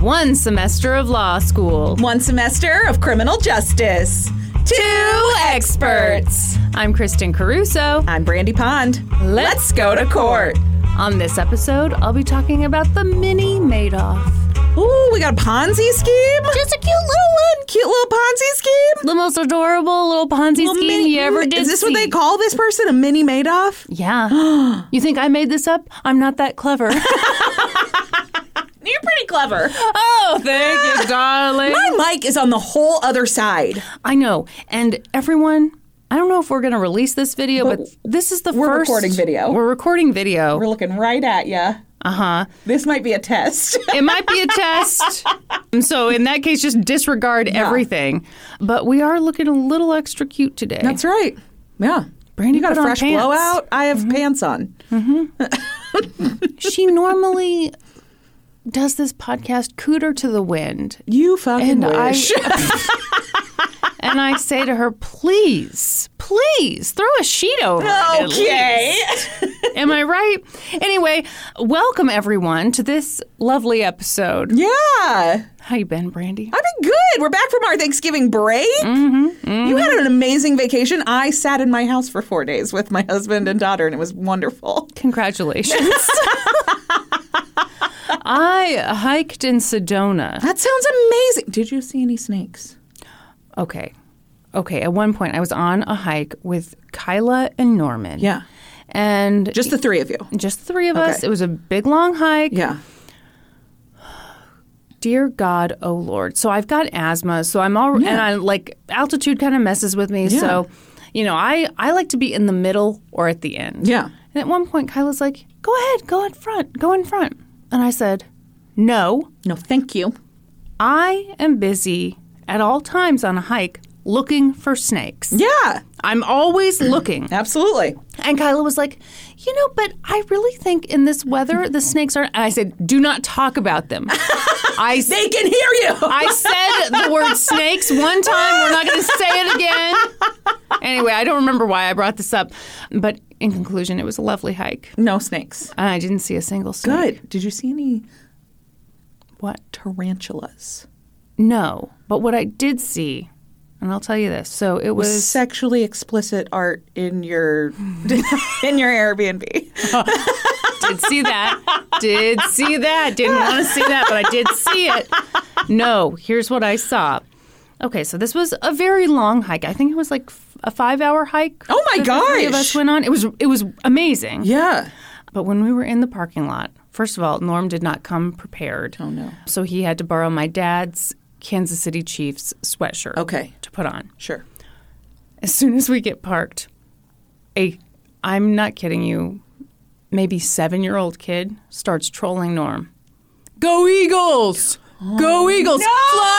1 semester of law school. 1 semester of criminal justice. 2 experts. I'm Kristen Caruso. I'm Brandy Pond. Let's go to court. On this episode, I'll be talking about the mini Madoff. Ooh, we got a Ponzi scheme? Just a cute little one. Cute little Ponzi scheme? The most adorable little Ponzi scheme you ever did. Is this what they call this person? A mini Madoff? Yeah. You think I made this up? I'm not that clever. You're pretty clever. Oh, thank you, darling. My mic is on the whole other side. I know. And everyone, I don't know if we're going to release this video, but this is the first. We're recording video. We're recording video. We're looking right at you. Uh-huh. This might be a test. It might be a test. So in that case, just disregard everything. But we are looking a little extra cute today. That's right. Yeah. Brandy you got a fresh pants. blowout? I have pants on. She normally does this podcast cooter to the wind. You fucking wish. And I say to her, please, throw a sheet over it. Okay. Am I right? Anyway, welcome everyone to this lovely episode. Yeah. How you been, Brandy? I've been good. We're back from our Thanksgiving break. You had an amazing vacation. I sat in my house for 4 days with my husband and daughter, and it was wonderful. Congratulations. I hiked in Sedona. That sounds amazing. Did you see any snakes? Okay. At one point, I was on a hike with Kyla and Norman. Yeah. And just the three of you? Just the three of us. It was a big, long hike. Yeah. Dear God, oh Lord. So I've got asthma, so I'm all, and I like altitude kind of messes with me. Yeah. So, I like to be in the middle or at the end. Yeah. And at one point, Kyla's like, go ahead, go in front. And I said, no. No, thank you. I am busy at all times on a hike looking for snakes. Yeah. I'm always looking. Absolutely. And Kyla was like, but I really think in this weather the snakes are... And I said, do not talk about them. They can hear you. I said the word snakes one time. We're not going to say it again. Anyway, I don't remember why I brought this up. But in conclusion, it was a lovely hike. No snakes. I didn't see a single snake. Good. Did you see any... What? Tarantulas? No. But what I did see... And I'll tell you this. So it was sexually explicit art in your Airbnb. Did see that. Didn't want to see that, but I did see it. No, here's what I saw. Okay, so this was a very long hike. I think it was like a 5-hour hike. Oh my gosh! The three of us went on. It was amazing. Yeah. But when we were in the parking lot, first of all, Norm did not come prepared. Oh no. So he had to borrow my dad's Kansas City Chiefs sweatshirt. Okay. To put on. Sure. As soon as we get parked, I'm not kidding you, maybe 7-year-old kid starts trolling Norm. Go Eagles! Go Eagles! No!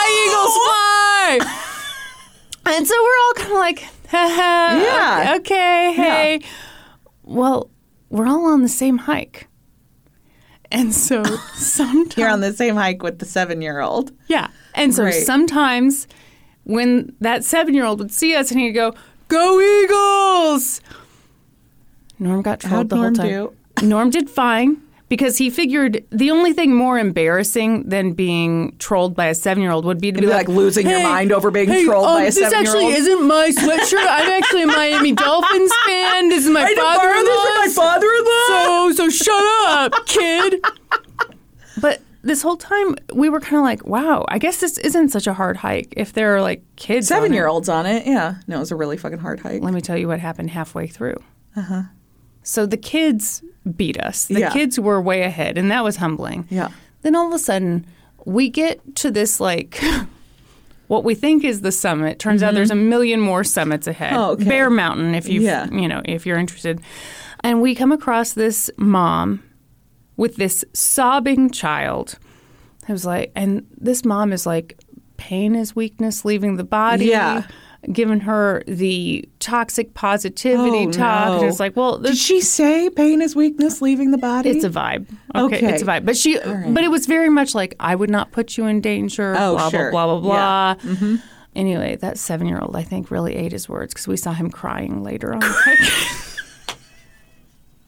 Fly, Eagles, fly! And so we're all kind of like, haha, yeah. Okay, hey. Yeah. Well, we're all on the same hike. And so sometimes... You're on the same hike with the 7-year-old. Yeah. And so sometimes when that 7-year-old would see us and he'd go, go Eagles! Norm got trolled the whole time. Norm did fine because he figured the only thing more embarrassing than being trolled by a 7-year-old would be to be like losing your mind over being trolled by a 7-year-old. This actually isn't my sweatshirt. I'm actually a Miami Dolphins fan. This is my father-in-law. So shut up, kid. But this whole time, we were kind of like, wow, I guess this isn't such a hard hike if there are like kids 7-year-olds on it. Yeah. No, it was a really fucking hard hike. Let me tell you what happened halfway through. Uh-huh. So the kids beat us. The kids were way ahead, and that was humbling. Yeah. Then all of a sudden, we get to this, like, what we think is the summit. Turns out there's a million more summits ahead. Oh, okay. Bear Mountain, if if you're interested. And we come across this mom with this sobbing child. It was like, and this mom is like, pain is weakness leaving the body. Yeah. Giving her the toxic positivity talk. No. And it's like, well... Did she say pain is weakness leaving the body? It's a vibe. Okay. It's a vibe. But but it was very much like, I would not put you in danger, blah, blah, blah, blah, blah. Yeah. Mm-hmm. Anyway, that 7-year-old, I think, really ate his words because we saw him crying later on.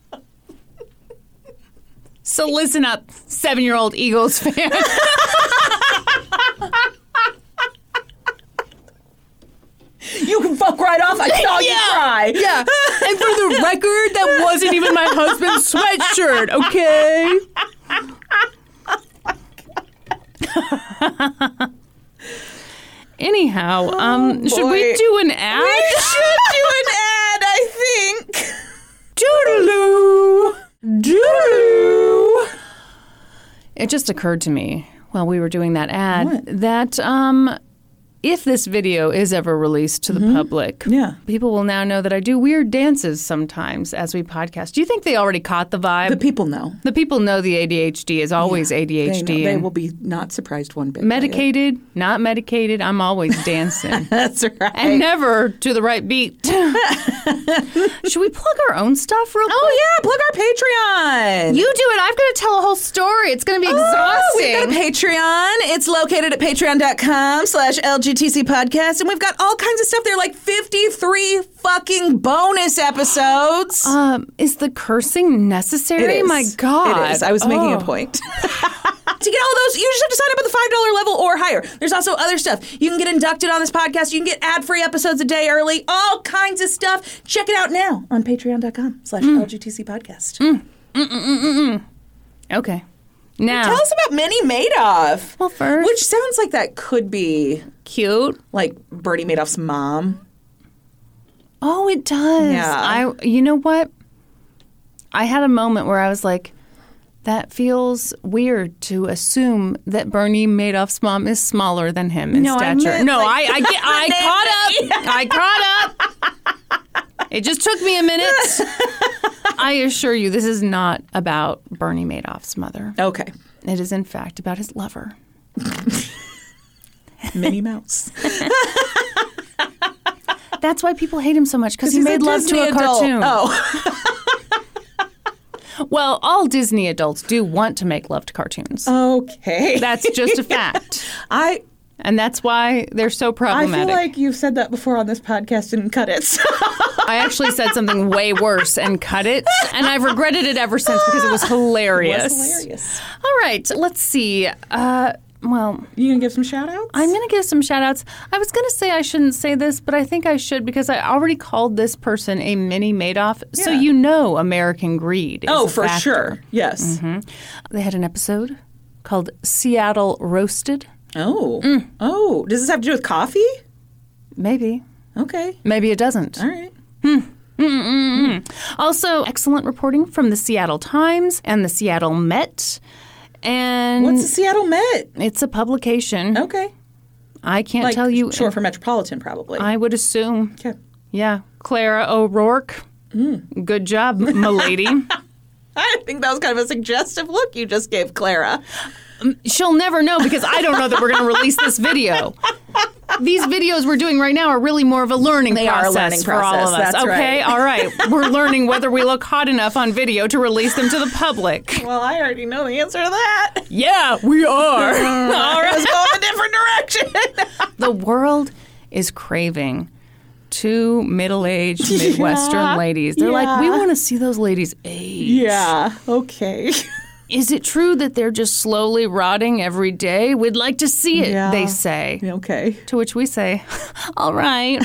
So listen up, 7-year-old Eagles fan. I saw you cry. Yeah. And for the record, that wasn't even my husband's sweatshirt, okay? Anyhow, should we do an ad? We should do an ad, I think. Doodaloo! Doodaloo! It just occurred to me while we were doing that ad that if this video is ever released to the public, people will now know that I do weird dances sometimes as we podcast. Do you think they already caught the vibe? The people know. The people know the ADHD is always ADHD. They will be not surprised one bit. Medicated, not medicated, I'm always dancing. That's right. And never to the right beat. Should we plug our own stuff real quick? Oh, yeah, plug our Patreon. You do it. I've got to tell a whole story. It's going to be exhausting. We've got a Patreon. It's located at patreon.com/LGTC podcast, and we've got all kinds of stuff there, like 53 fucking bonus episodes. Is the cursing necessary? It is. My God. It is. I was making a point. To get all those, you just have to sign up at the $5 level or higher. There's also other stuff. You can get inducted on this podcast. You can get ad-free episodes a day early. All kinds of stuff. Check it out now on patreon.com/LGTC podcast. Okay. Now, tell us about Minnie Madoff. Well, first, which sounds like that could be cute, like Bernie Madoff's mom. Oh, it does. Yeah. You know what? I had a moment where I was like, that feels weird to assume that Bernie Madoff's mom is smaller than him in stature. I caught up. It just took me a minute. I assure you, this is not about Bernie Madoff's mother. Okay. It is, in fact, about his lover. Minnie Mouse. That's why people hate him so much, because he made love to a cartoon. Oh. Well, all Disney adults do want to make love to cartoons. Okay. That's just a fact. And that's why they're so problematic. I feel like you've said that before on this podcast and cut it. So. I actually said something way worse and cut it, and I've regretted it ever since because it was hilarious. It was hilarious. All right, let's see. Well, you gonna give some shout-outs? I'm gonna give some shout-outs. I was gonna say I shouldn't say this, but I think I should because I already called this person a Minnie Madoff, so you know American greed is a for factor. Sure. Yes. Mm-hmm. They had an episode called Seattle Roasted. Oh. Oh. Does this have to do with coffee? Maybe. Okay. Maybe it doesn't. All right. Also, excellent reporting from the Seattle Times and the Seattle Met. And what's the Seattle Met? It's a publication. Okay. I can't tell you. Short for Metropolitan, probably. I would assume. Okay. Yeah. Clara O'Rourke. Good job, m'lady. I think that was kind of a suggestive look you just gave Clara. She'll never know because I don't know that we're going to release this video. These videos we're doing right now are really more of a learning process for all of us. That's okay, right. All right. We're learning whether we look hot enough on video to release them to the public. Well, I already know the answer to that. Yeah, we are. All right, let's go in a different direction. The world is craving two middle-aged Midwestern ladies. They're like, we want to see those ladies age. Yeah, okay. Is it true that they're just slowly rotting every day? We'd like to see it, they say. Okay. To which we say, all right.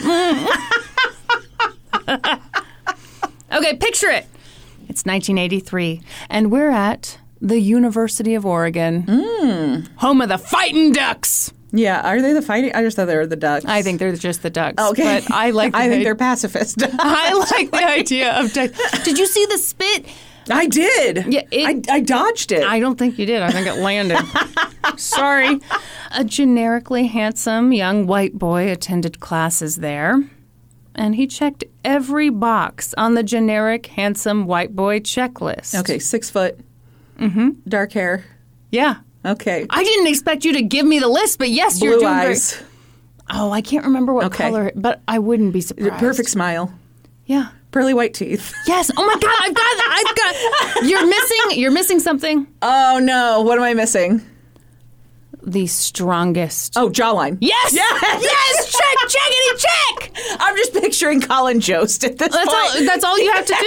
Okay, picture it. It's 1983, and we're at the University of Oregon, home of the Fighting Ducks. Yeah, are they the fighting? I just thought they were the Ducks. I think they're just the Ducks. Okay. But I like I think they're pacifist. I like the idea of Ducks. Did you see the spit? I did. Yeah, I dodged it. I don't think you did. I think it landed. Sorry. A generically handsome young white boy attended classes there, and he checked every box on the generic handsome white boy checklist. Okay, 6 foot. Dark hair. Yeah. Okay. I didn't expect you to give me the list, but yes, Blue you're doing eyes. great. Oh, I can't remember what color, but I wouldn't be surprised. Perfect smile. Yeah. Pearly white teeth. Yes. Oh my God, I've got. You're missing something. Oh no, what am I missing? The strongest. Oh, jawline. Yes. Yes. Check. I'm just picturing Colin Jost at this point. That's all you have to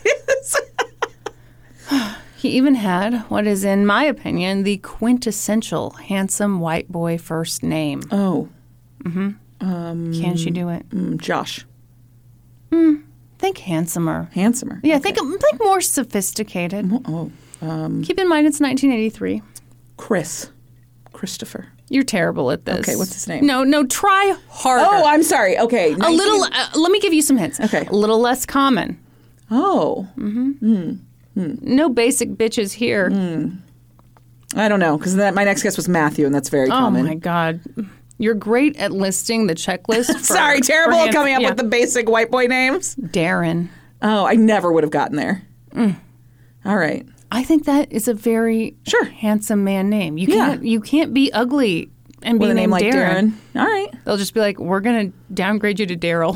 do. He even had what is, in my opinion, the quintessential handsome white boy first name. Oh. Can she do it? Josh. Think handsomer. Handsomer. Yeah, okay. think more sophisticated. Keep in mind it's 1983. Christopher. You're terrible at this. Okay, what's his name? No, try harder. Oh, I'm sorry. Okay. A little, let me give you some hints. Okay. A little less common. Oh. No basic bitches here. I don't know, because my next guess was Matthew, and that's very common. Oh, my God. You're great at listing the checklist. Sorry, terrible at coming up with the basic white boy names. Darren. Oh, I never would have gotten there. All right. I think that is a very handsome man name. You can't be ugly and be with a name named like Darren. All right. They'll just be like, we're going to downgrade you to Daryl.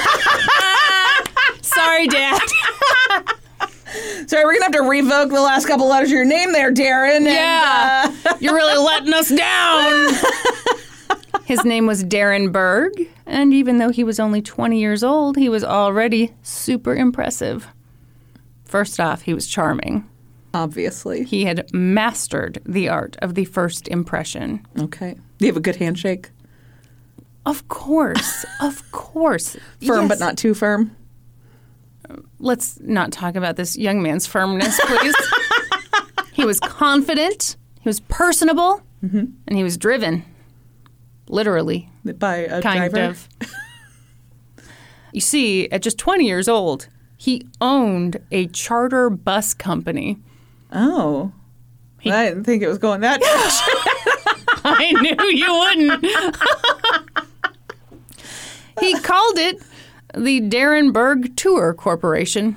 Sorry, Dad. Sorry, we're going to have to revoke the last couple letters of your name there, Darren. Yeah. You're really letting us down. His name was Darren Berg, and even though he was only 20 years old, he was already super impressive. First off, he was charming. Obviously. He had mastered the art of the first impression. Okay. Do you have a good handshake? Of course. Of course. Firm, but not too firm? Let's not talk about this young man's firmness, please. He was confident, he was personable, and he was driven. Literally. By a kind driver? of. You see, at just 20 years old, he owned a charter bus company. Oh. I didn't think it was going that direction. I knew you wouldn't. He called it the Darren Berg Tour Corporation.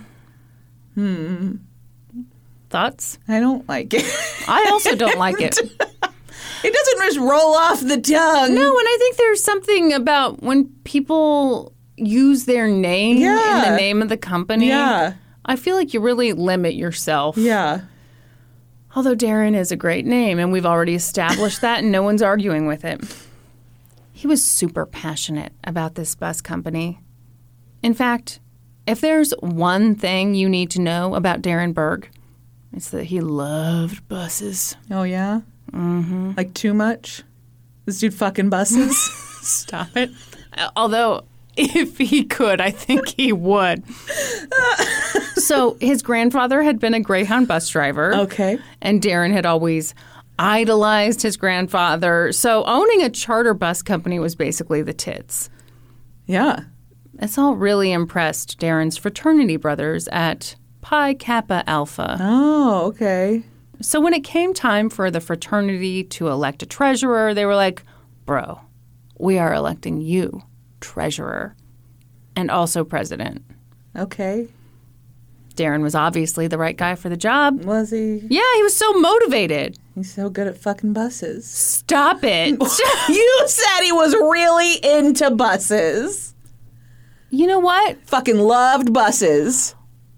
Thoughts? I don't like it. I also don't like it. It doesn't just roll off the tongue. No, and I think there's something about when people use their name in the name of the company. Yeah. I feel like you really limit yourself. Yeah. Although Darren is a great name, and we've already established that, and no one's arguing with it. He was super passionate about this bus company. In fact, if there's one thing you need to know about Darren Berg, it's that he loved buses. Oh, yeah? Mm-hmm. Like too much? This dude fucking buses? Stop it. Although, if he could, I think he would. So his grandfather had been a Greyhound bus driver. Okay. And Darren had always idolized his grandfather. So owning a charter bus company was basically the tits. Yeah. This all really impressed Darren's fraternity brothers at Pi Kappa Alpha. Oh, okay. So when it came time for the fraternity to elect a treasurer, they were like, bro, we are electing you treasurer and also president. Okay. Darren was obviously the right guy for the job. Was he? Yeah, he was so motivated. He's so good at fucking buses. Stop it. You said he was really into buses. You know what? Fucking loved buses.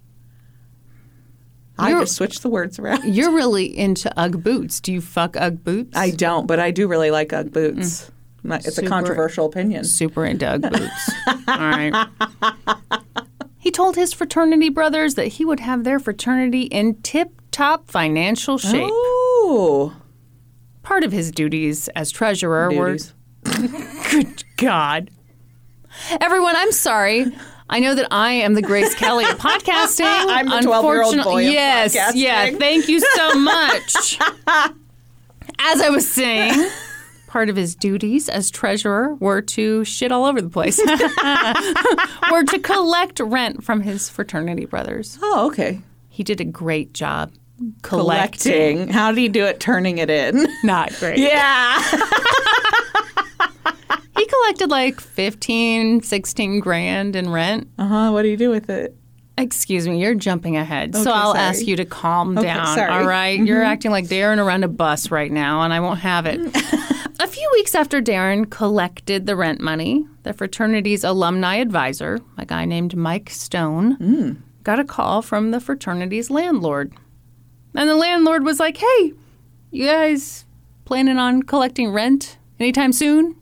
I just switched the words around. You're really into Ugg boots. Do you fuck Ugg boots? I don't, but I do really like Ugg boots. It's a controversial opinion. Super into Ugg boots. All right. He told his fraternity brothers that he would have their fraternity in tip-top financial shape. Oh. Part of his duties as treasurer were... Good God. Everyone, I'm sorry. I know that I am the Grace Kelly of podcasting. I'm the 12-year-old boy of podcasting. Yeah, thank you so much. As I was saying, part of his duties as treasurer were to shit all over the place. Were to collect rent from his fraternity brothers. Oh, okay. He did a great job collecting. How did he do it turning it in? Not great. Yeah. He collected like 15, 16 grand in rent. Uh-huh. What do you do with it? Excuse me, you're jumping ahead. Okay, so I'll ask you to calm down, sorry. all right? Mm-hmm. You're acting like Darren around a bus right now, and I won't have it. A few weeks after Darren collected the rent money, the fraternity's alumni advisor, a guy named Mike Stone, got a call from the fraternity's landlord. And the landlord was like, hey, you guys planning on collecting rent anytime soon?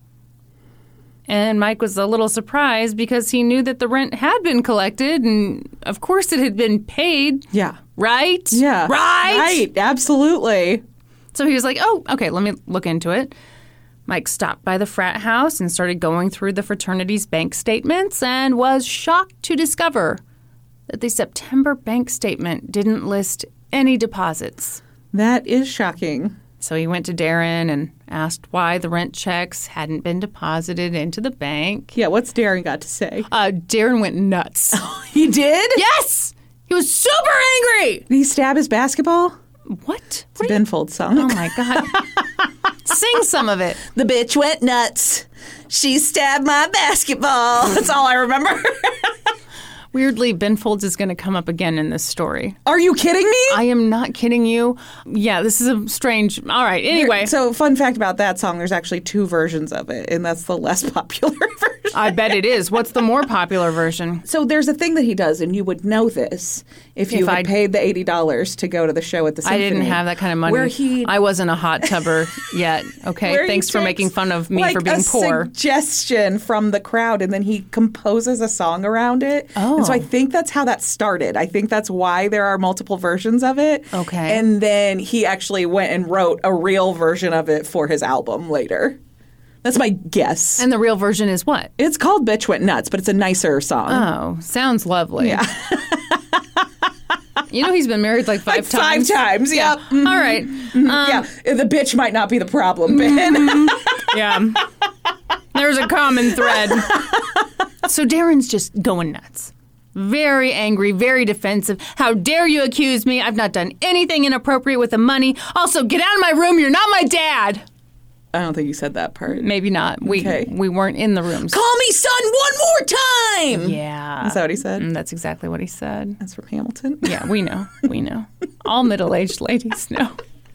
And Mike was a little surprised because he knew that the rent had been collected and, of course, it had been paid. Yeah. Right? Yeah. Right? Right. Absolutely. So he was like, oh, okay, let me look into it. Mike stopped by the frat house and started going through the fraternity's bank statements and was shocked to discover that the September bank statement didn't list any deposits. That is shocking. So he went to Darren and asked why the rent checks hadn't been deposited into the bank. Yeah, what's Darren got to say? Darren went nuts. He did? Yes! He was super angry! Did he stab his basketball? What? It's a Ben Folds song. Oh, my God. Sing some of it. The bitch went nuts. She stabbed my basketball. That's all I remember. Weirdly, Ben Folds is going to come up again in this story. Are you kidding me? I am not kidding you. Yeah, this is a strange... All right, anyway. So, fun fact about that song, there's actually 2 versions of it, and that's the less popular version. I bet it is. What's the more popular version? So, there's a thing that he does, and you would know this if you had paid the $80 to go to the show at the Symphony. I didn't have that kind of money. I wasn't a hot tubber yet, okay? Thanks for making fun of me for being poor. Suggestion from the crowd, and then he composes a song around it. Oh. And so I think that's how that started. I think that's why there are multiple versions of it. Okay. And then he actually went and wrote a real version of it for his album later. That's my guess. And the real version is what? It's called Bitch Went Nuts, but it's a nicer song. Oh, sounds lovely. Yeah. You know he's been married like 5 times? 5 times, yep. Yeah. All right. Yeah, the bitch might not be the problem, Ben. Yeah. There's a common thread. So Darren's just going nuts. Very angry, very defensive. How dare you accuse me? I've not done anything inappropriate with the money. Also, get out of my room. You're not my dad. I don't think you said that part. Maybe not. We weren't in the rooms. Call me son one more time! Yeah. Is that what he said? That's exactly what he said. That's from Hamilton? Yeah, we know. We know. All middle-aged ladies know.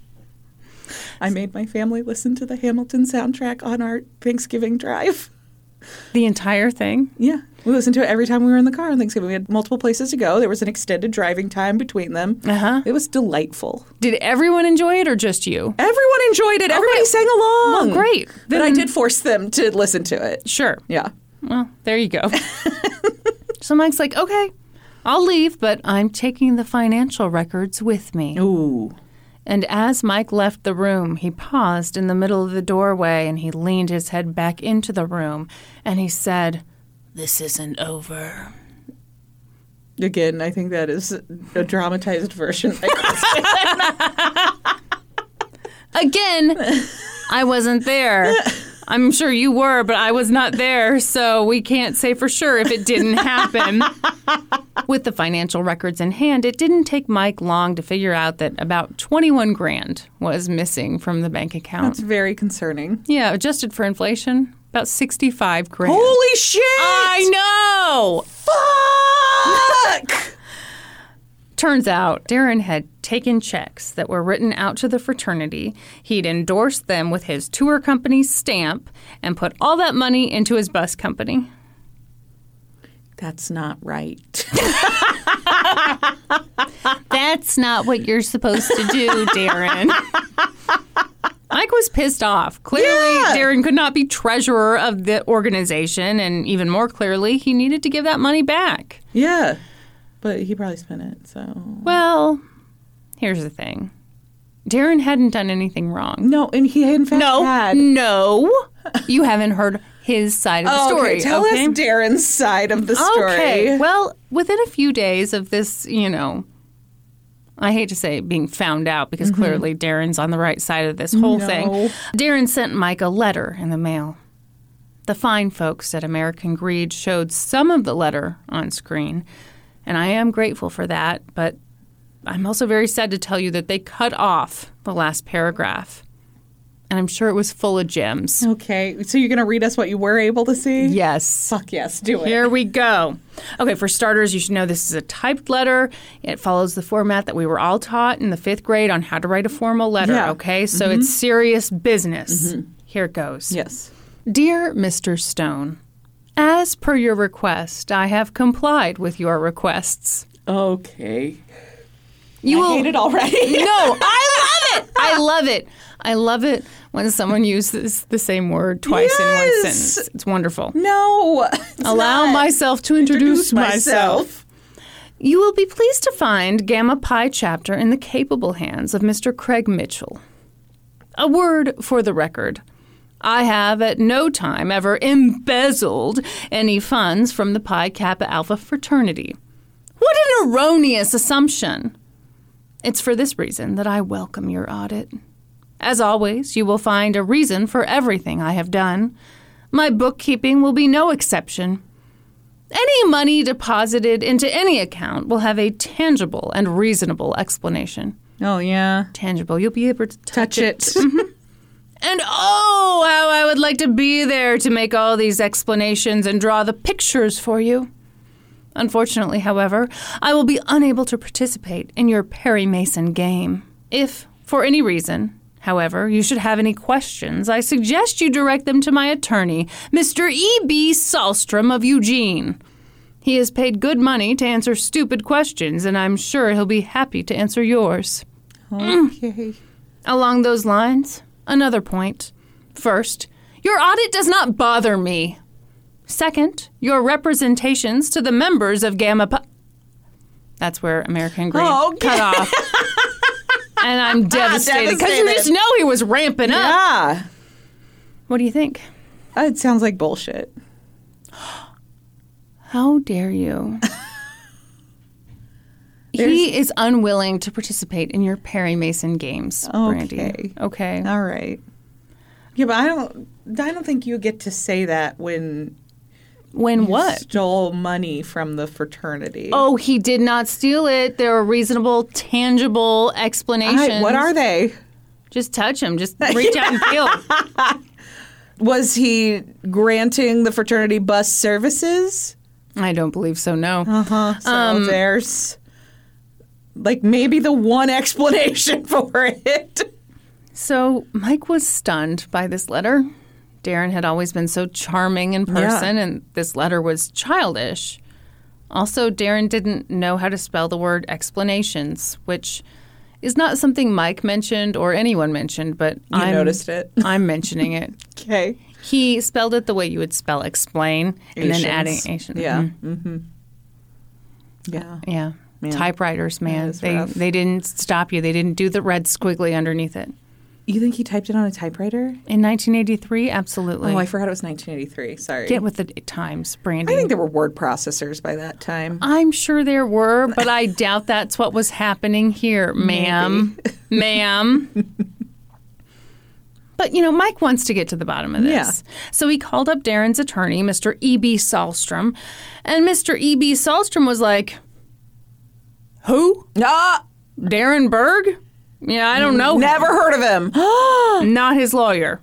I made my family listen to the Hamilton soundtrack on our Thanksgiving drive. The entire thing? Yeah. We listened to it every time we were in the car on Thanksgiving. We had multiple places to go. There was an extended driving time between them. Uh-huh. It was delightful. Did everyone enjoy it or just you? Everyone enjoyed it. Okay. Everybody sang along. Well, great. But I did force them to listen to it. Sure. Yeah. Well, there you go. So Mike's like, okay, I'll leave, but I'm taking the financial records with me. Ooh. And as Mike left the room, he paused in the middle of the doorway and he leaned his head back into the room and he said, "This isn't over." Again, I think that is a dramatized version. Again, I wasn't there. I'm sure you were, but I was not there, so we can't say for sure if it didn't happen. With the financial records in hand, it didn't take Mike long to figure out that about $21,000 was missing from the bank account. That's very concerning. Yeah, adjusted for inflation, about $65,000. Holy shit! I know! Fuck! Turns out Darren had taken checks that were written out to the fraternity. He'd endorsed them with his tour company's stamp and put all that money into his bus company. That's not right. That's not what you're supposed to do, Darren. Mike was pissed off. Clearly, Darren could not be treasurer of the organization, and even more clearly, he needed to give that money back. Yeah. But he probably spent it, so... Well, here's the thing. Darren hadn't done anything wrong. No, and he in fact had. No, you haven't heard his side of the story. Okay, tell us Darren's side of the story. Okay, well, within a few days of this, I hate to say it being found out because clearly Darren's on the right side of this whole thing. Darren sent Mike a letter in the mail. The fine folks at American Greed showed some of the letter on screen, and I am grateful for that, but I'm also very sad to tell you that they cut off the last paragraph. And I'm sure it was full of gems. Okay, so you're going to read us what you were able to see? Yes. Fuck yes, do it. Here we go. Okay, for starters, you should know this is a typed letter. It follows the format that we were all taught in the 5th grade on how to write a formal letter, okay? So it's serious business. Here it goes. Yes. Dear Mr. Stone, as per your request, I have complied with your requests. Okay. I hate it already. No, I love it. I love it. I love it when someone uses the same word twice in one sentence. It's wonderful. No. Allow myself to introduce myself. You will be pleased to find Gamma Pi chapter in the capable hands of Mr. Craig Mitchell. A word for the record. I have at no time ever embezzled any funds from the Pi Kappa Alpha fraternity. What an erroneous assumption. It's for this reason that I welcome your audit. As always, you will find a reason for everything I have done. My bookkeeping will be no exception. Any money deposited into any account will have a tangible and reasonable explanation. Oh, yeah. Tangible. You'll be able to touch it. Mm-hmm. And oh, how I would like to be there to make all these explanations and draw the pictures for you. Unfortunately, however, I will be unable to participate in your Perry Mason game. If, for any reason, however, you should have any questions, I suggest you direct them to my attorney, Mr. E.B. Sahlstrom of Eugene. He has paid good money to answer stupid questions, and I'm sure he'll be happy to answer yours. Okay. Along those lines, another point. First, your audit does not bother me. Second, your representations to the members of Gamma Pi... That's where American Green cut off. And I'm devastated because you just know he was ramping up. Yeah. What do you think? It sounds like bullshit. How dare you? He is unwilling to participate in your Perry Mason games, Brandy. Okay. All right. Yeah, but I don't think you get to say that when what? Stole money from the fraternity. Oh, he did not steal it. There are reasonable, tangible explanations. What are they? Just touch him. Just reach out and feel. Was he granting the fraternity bus services? I don't believe so, no. So there's maybe the one explanation for it. So Mike was stunned by this letter. Darren had always been so charming in person, and this letter was childish. Also, Darren didn't know how to spell the word explanations, which is not something Mike mentioned or anyone mentioned, but I noticed it. I'm mentioning it. Okay. He spelled it the way you would spell explain, and then adding Asian. Yeah. Mm-hmm. Yeah. Typewriters, man. They didn't stop you. They didn't do the red squiggly underneath it. You think he typed it on a typewriter? In 1983? Absolutely. Oh, I forgot it was 1983. Sorry. Get with the times, Brandy. I think there were word processors by that time. I'm sure there were, but I doubt that's what was happening here, ma'am. Ma'am. But, Mike wants to get to the bottom of this. Yeah. So he called up Darren's attorney, Mr. E.B. Sahlstrom, and Mr. E.B. Sahlstrom was like, who? Darren Berg? Yeah, I don't know. Never heard of him. Not his lawyer.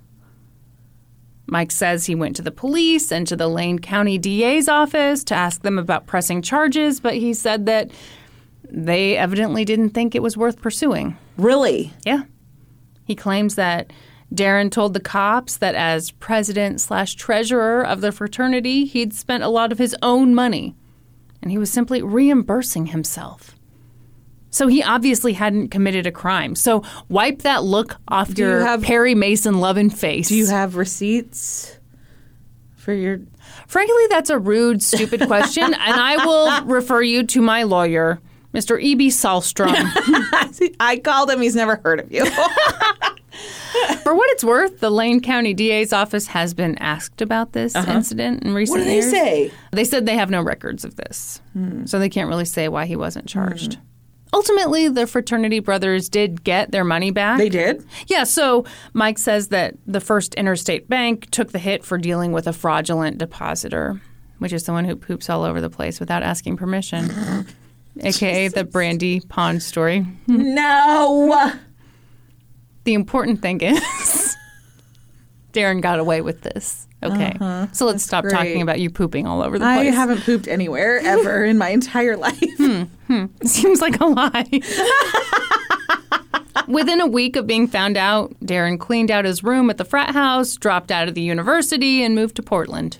Mike says he went to the police and to the Lane County DA's office to ask them about pressing charges, but he said that they evidently didn't think it was worth pursuing. Really? Yeah. He claims that Darren told the cops that as president/treasurer of the fraternity, he'd spent a lot of his own money, and he was simply reimbursing himself. So he obviously hadn't committed a crime. So wipe that look off your Perry Mason loving face. Do you have receipts for your... Frankly, that's a rude, stupid question, and I will refer you to my lawyer, Mr. E.B. Sahlstrom. I called him. He's never heard of you. For what it's worth, the Lane County DA's office has been asked about this incident in recent years. What did they say? They said they have no records of this, so they can't really say why he wasn't charged. Ultimately, the fraternity brothers did get their money back. They did? Yeah, so Mike says that the First Interstate Bank took the hit for dealing with a fraudulent depositor, which is someone who poops all over the place without asking permission, a.k.a. the Brandy Pond story. No! The important thing is Darren got away with this. Okay, so let's stop talking about you pooping all over the place. I haven't pooped anywhere ever in my entire life. Seems like a lie. Within a week of being found out, Darren cleaned out his room at the frat house, dropped out of the university, and moved to Portland.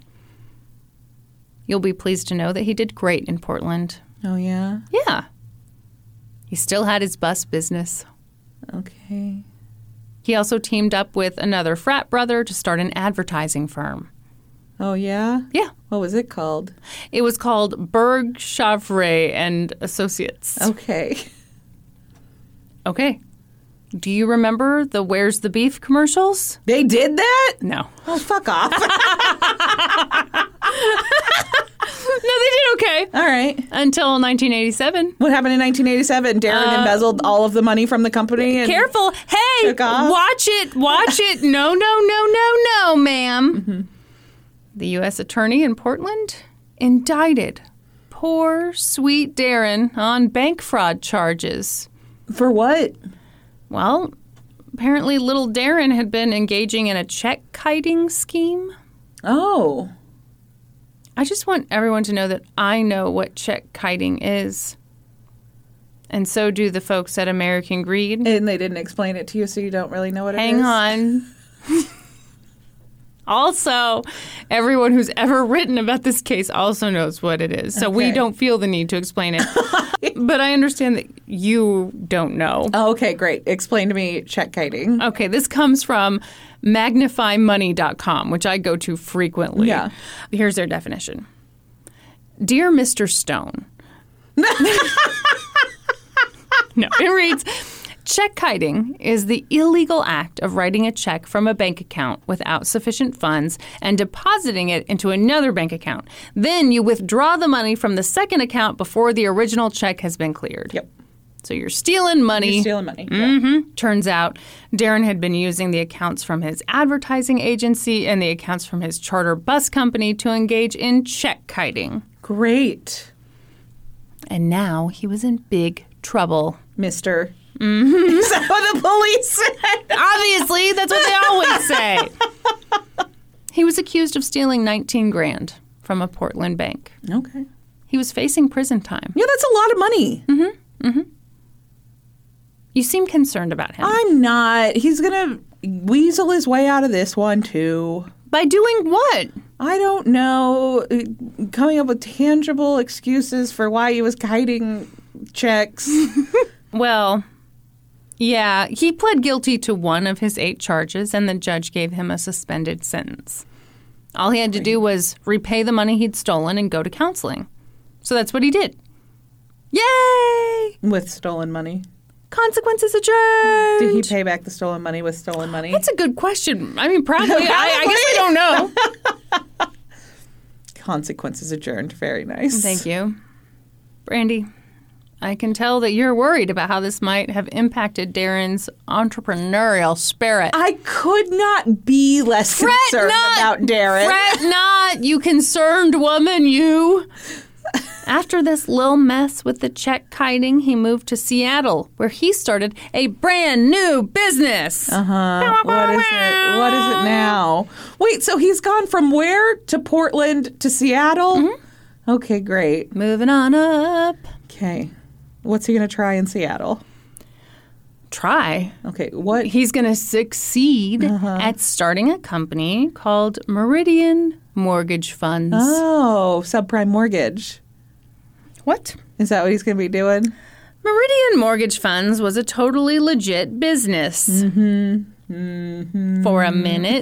You'll be pleased to know that he did great in Portland. Oh, yeah? Yeah. He still had his bus business. Okay. He also teamed up with another frat brother to start an advertising firm. Oh, yeah? Yeah. What was it called? It was called Berg, Chavre and Associates. Okay. Okay. Do you remember the Where's the Beef commercials? They did that? No. Oh, fuck off. No, they did okay. All right. Until 1987. What happened in 1987? Darren embezzled all of the money from the company. And careful. Hey, watch it. Watch it. No, ma'am. Mm-hmm. The U.S. attorney in Portland indicted poor, sweet Darren on bank fraud charges. For what? Well, apparently little Darren had been engaging in a check-kiting scheme. Oh. I just want everyone to know that I know what check-kiting is. And so do the folks at American Greed. And they didn't explain it to you, so you don't really know what it is? Hang on. Also, everyone who's ever written about this case also knows what it is. So we don't feel the need to explain it. But I understand that you don't know. Oh, okay, great. Explain to me check-kiting. Okay, this comes from magnifymoney.com, which I go to frequently. Yeah. Here's their definition. Dear Mr. Stone. No, it reads, check-kiting is the illegal act of writing a check from a bank account without sufficient funds and depositing it into another bank account. Then you withdraw the money from the second account before the original check has been cleared. Yep. So you're stealing money. You're stealing money. Mm-hmm. Yeah. Turns out Darren had been using the accounts from his advertising agency and the accounts from his charter bus company to engage in check-kiting. Great. And now he was in big trouble. Mister. Mm-hmm. Is that what the police said? Obviously, that's what they always say. He was accused of stealing $19,000 from a Portland bank. Okay. He was facing prison time. Yeah, that's a lot of money. Mm-hmm. Mm-hmm. You seem concerned about him. I'm not. He's going to weasel his way out of this one, too. By doing what? I don't know. Coming up with tangible excuses for why he was kiting checks. Well, yeah, he pled guilty to one of his 8 charges, and the judge gave him a suspended sentence. All he had to do was repay the money he'd stolen and go to counseling. So that's what he did. Yay! With stolen money. Consequences adjourned. Did he pay back the stolen money with stolen money? That's a good question. I mean, probably. I guess I don't know. Consequences adjourned. Very nice. Thank you. Brandy, I can tell that you're worried about how this might have impacted Darren's entrepreneurial spirit. I could not be less concerned about Darren. Fret not, you concerned woman, you. After this little mess with the check-kiting, he moved to Seattle, where he started a brand new business. Uh-huh. What is it? What is it now? Wait, so he's gone from where to Portland to Seattle? Mm-hmm. Okay, great. Moving on up. Okay. What's he going to try in Seattle? Try? Okay, what? He's going to succeed at starting a company called Meridian Mortgage Funds. Oh, subprime mortgage. What? Is that what he's going to be doing? Meridian Mortgage Funds was a totally legit business. Mm-hmm. Mm-hmm. For a minute.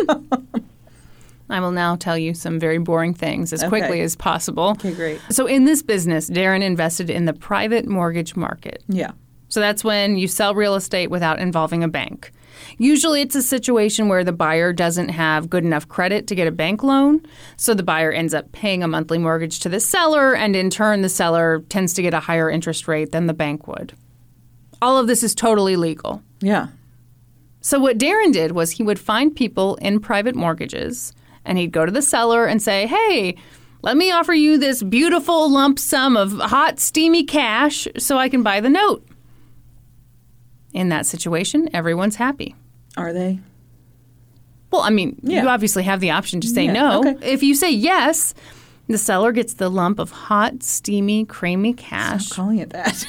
I will now tell you some very boring things as quickly as possible. Okay, great. So in this business, Darren invested in the private mortgage market. Yeah. So that's when you sell real estate without involving a bank. Usually it's a situation where the buyer doesn't have good enough credit to get a bank loan, so the buyer ends up paying a monthly mortgage to the seller, and in turn the seller tends to get a higher interest rate than the bank would. All of this is totally legal. Yeah. So what Darren did was he would find people in private mortgages, and he'd go to the seller and say, hey, let me offer you this beautiful lump sum of hot, steamy cash so I can buy the note. In that situation, everyone's happy. Are they? Well, I mean, you obviously have the option to say no. Okay. If you say yes, the seller gets the lump of hot, steamy, creamy cash. Stop calling it that.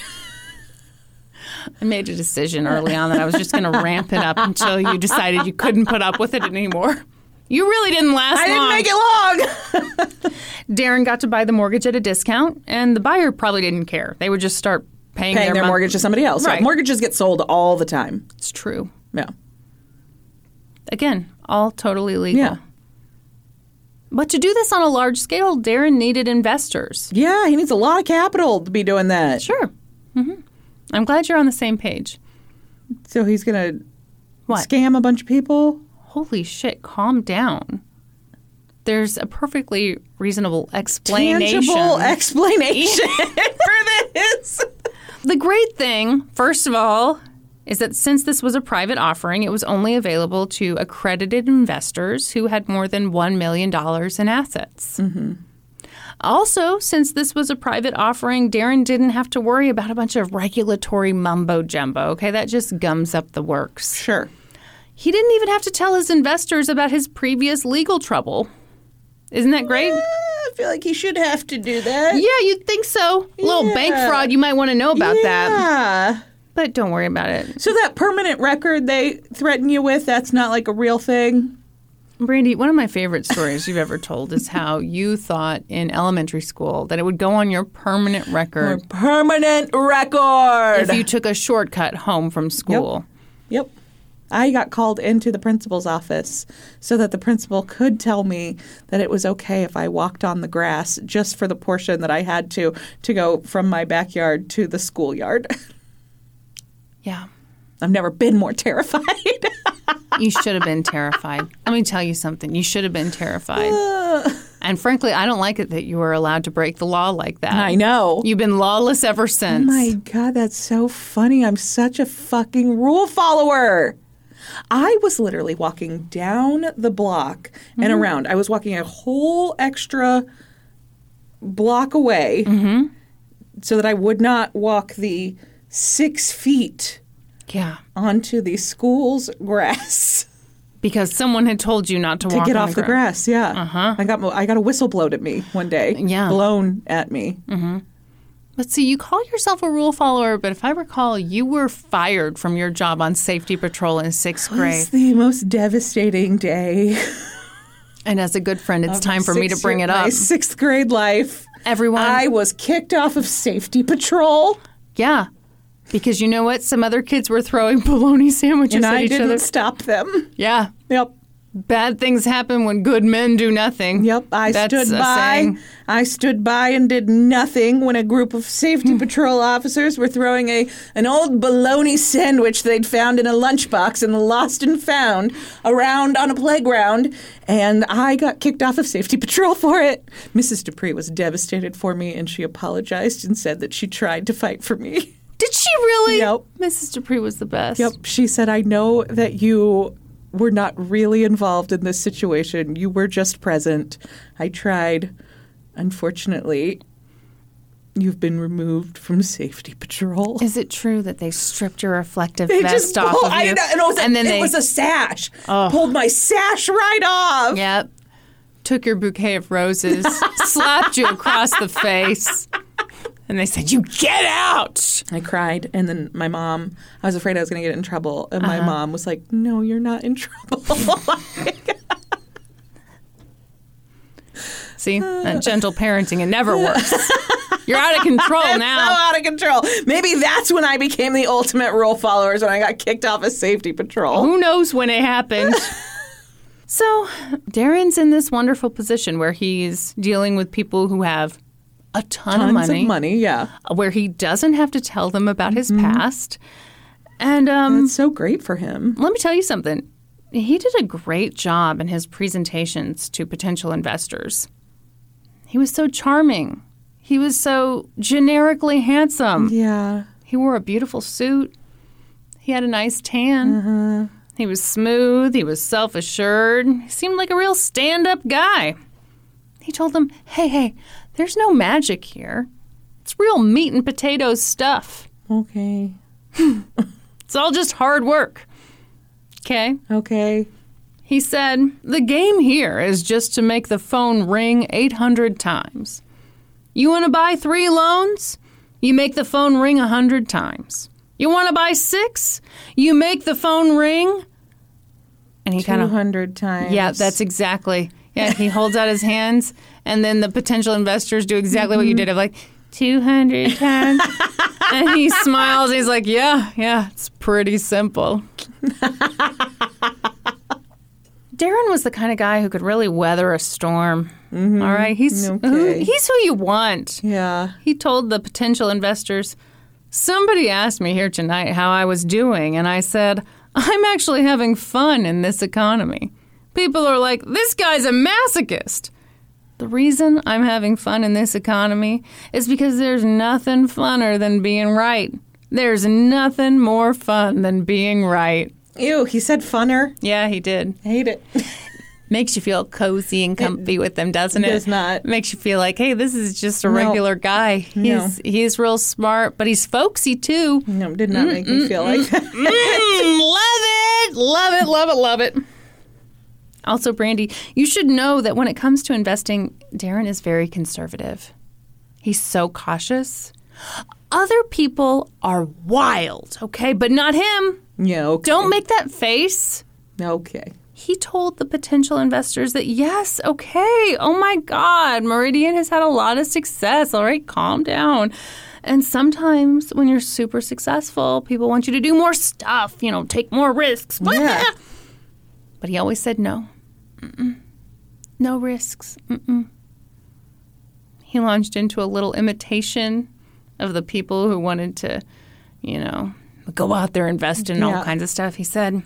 I made a decision early on that I was just going to ramp it up until you decided you couldn't put up with it anymore. You really didn't last long. I didn't make it long. Darren got to buy the mortgage at a discount, and the buyer probably didn't care. They would just start paying their mortgage to somebody else. Right. Yeah, mortgages get sold all the time. It's true. Yeah. Again, all totally legal. Yeah. But to do this on a large scale, Darren needed investors. Yeah, he needs a lot of capital to be doing that. Sure. Mm-hmm. I'm glad you're on the same page. So he's going to scam a bunch of people? Holy shit, calm down. There's a perfectly reasonable explanation. Tangible explanation for this. The great thing, first of all, is that since this was a private offering, it was only available to accredited investors who had more than $1 million in assets. Mm-hmm. Also, since this was a private offering, Darren didn't have to worry about a bunch of regulatory mumbo-jumbo, okay? That just gums up the works. Sure. He didn't even have to tell his investors about his previous legal trouble. Isn't that great? I feel like he should have to do that. Yeah, you'd think so. A little bank fraud, you might want to know about that. Yeah. But don't worry about it. So that permanent record they threaten you with, that's not like a real thing? Brandy, one of my favorite stories you've ever told is how you thought in elementary school that it would go on your permanent record. Your permanent record! If you took a shortcut home from school. Yep. I got called into the principal's office so that the principal could tell me that it was okay if I walked on the grass just for the portion that I had to go from my backyard to the schoolyard. Yeah. I've never been more terrified. You should have been terrified. Let me tell you something. You should have been terrified. And frankly, I don't like it that you were allowed to break the law like that. I know. You've been lawless ever since. Oh my God, that's so funny. I'm such a fucking rule follower. I was literally walking down the block and around. I was walking a whole extra block away so that I would not walk the 6 feet onto the school's grass. Because someone had told you not to walk get off the grass. Yeah. Uh-huh. I got a whistle blown at me one day. Yeah. Blown at me. Mm-hmm. But see, you call yourself a rule follower, but if I recall, you were fired from your job on safety patrol in 6th grade. It was the most devastating day. And as a good friend, it's time for me to bring it up. My 6th grade life. Everyone. I was kicked off of safety patrol. Yeah. Because you know what? Some other kids were throwing bologna sandwiches at each other. And I didn't stop them. Yeah. Yep. Bad things happen when good men do nothing. Yep, I stood by and did nothing when a group of safety patrol officers were throwing an old bologna sandwich they'd found in a lunchbox in the Lost and Found around on a playground, and I got kicked off of safety patrol for it. Mrs. Dupree was devastated for me, and she apologized and said that she tried to fight for me. Did she really? Yep. Mrs. Dupree was the best. Yep. She said, I know that you were not really involved in this situation. You were just present. I tried. Unfortunately, you've been removed from safety patrol. Is it true that they stripped your reflective vest off of you? It was a sash. Oh. Pulled my sash right off. Yep. Took your bouquet of roses, slapped you across the face. And they said, you get out! I cried. And then my mom, I was afraid I was going to get in trouble. And my mom was like, no, you're not in trouble. See? That gentle parenting, it never works. You're out of control now. So out of control. Maybe that's when I became the ultimate rule follower, when I got kicked off of safety patrol. Who knows when it happened? So Darren's in this wonderful position where he's dealing with people who have a tons of money, yeah. Where he doesn't have to tell them about his past. And it's so great for him. Let me tell you something. He did a great job in his presentations to potential investors. He was so charming. He was so generically handsome. Yeah. He wore a beautiful suit. He had a nice tan. Mm-hmm. He was smooth. He was self-assured. He seemed like a real stand-up guy. He told them, hey, there's no magic here. It's real meat and potatoes stuff. Okay. It's all just hard work. Okay? Okay. He said, the game here is just to make the phone ring 800 times. You want to buy 3 loans? You make the phone ring 100 times. You want to buy 6? You make the phone ring. And he 200 times. Yeah, that's exactly. Yeah, he holds out his hands, and then the potential investors do exactly what you did. Of like, 200 times. And he smiles. He's like, yeah, it's pretty simple. Darren was the kind of guy who could really weather a storm. Mm-hmm. All right? He's who you want. Yeah. He told the potential investors, Somebody asked me here tonight how I was doing, and I said, I'm actually having fun in this economy. People are like, this guy's a masochist. The reason I'm having fun in this economy is because there's nothing funner than being right. There's nothing more fun than being right. Ew, he said funner. Yeah, he did. I hate it. Makes you feel cozy and comfy with them, doesn't it? It does not. Makes you feel like, hey, this is just a regular guy. He's real smart, but he's folksy too. No, did not make me feel like that. Love it. Love it, love it, love it. Also, Brandy, you should know that when it comes to investing, Darren is very conservative. He's so cautious. Other people are wild, okay? But not him. Yeah, okay. Don't make that face. Okay. He told the potential investors that, yes, okay, oh my God, Meridian has had a lot of success. All right, calm down. And sometimes when you're super successful, people want you to do more stuff, take more risks. Yeah. But he always said no. Mm-mm. No risks. Mm-mm. He launched into a little imitation of the people who wanted to, go out there, invest in all kinds of stuff. He said,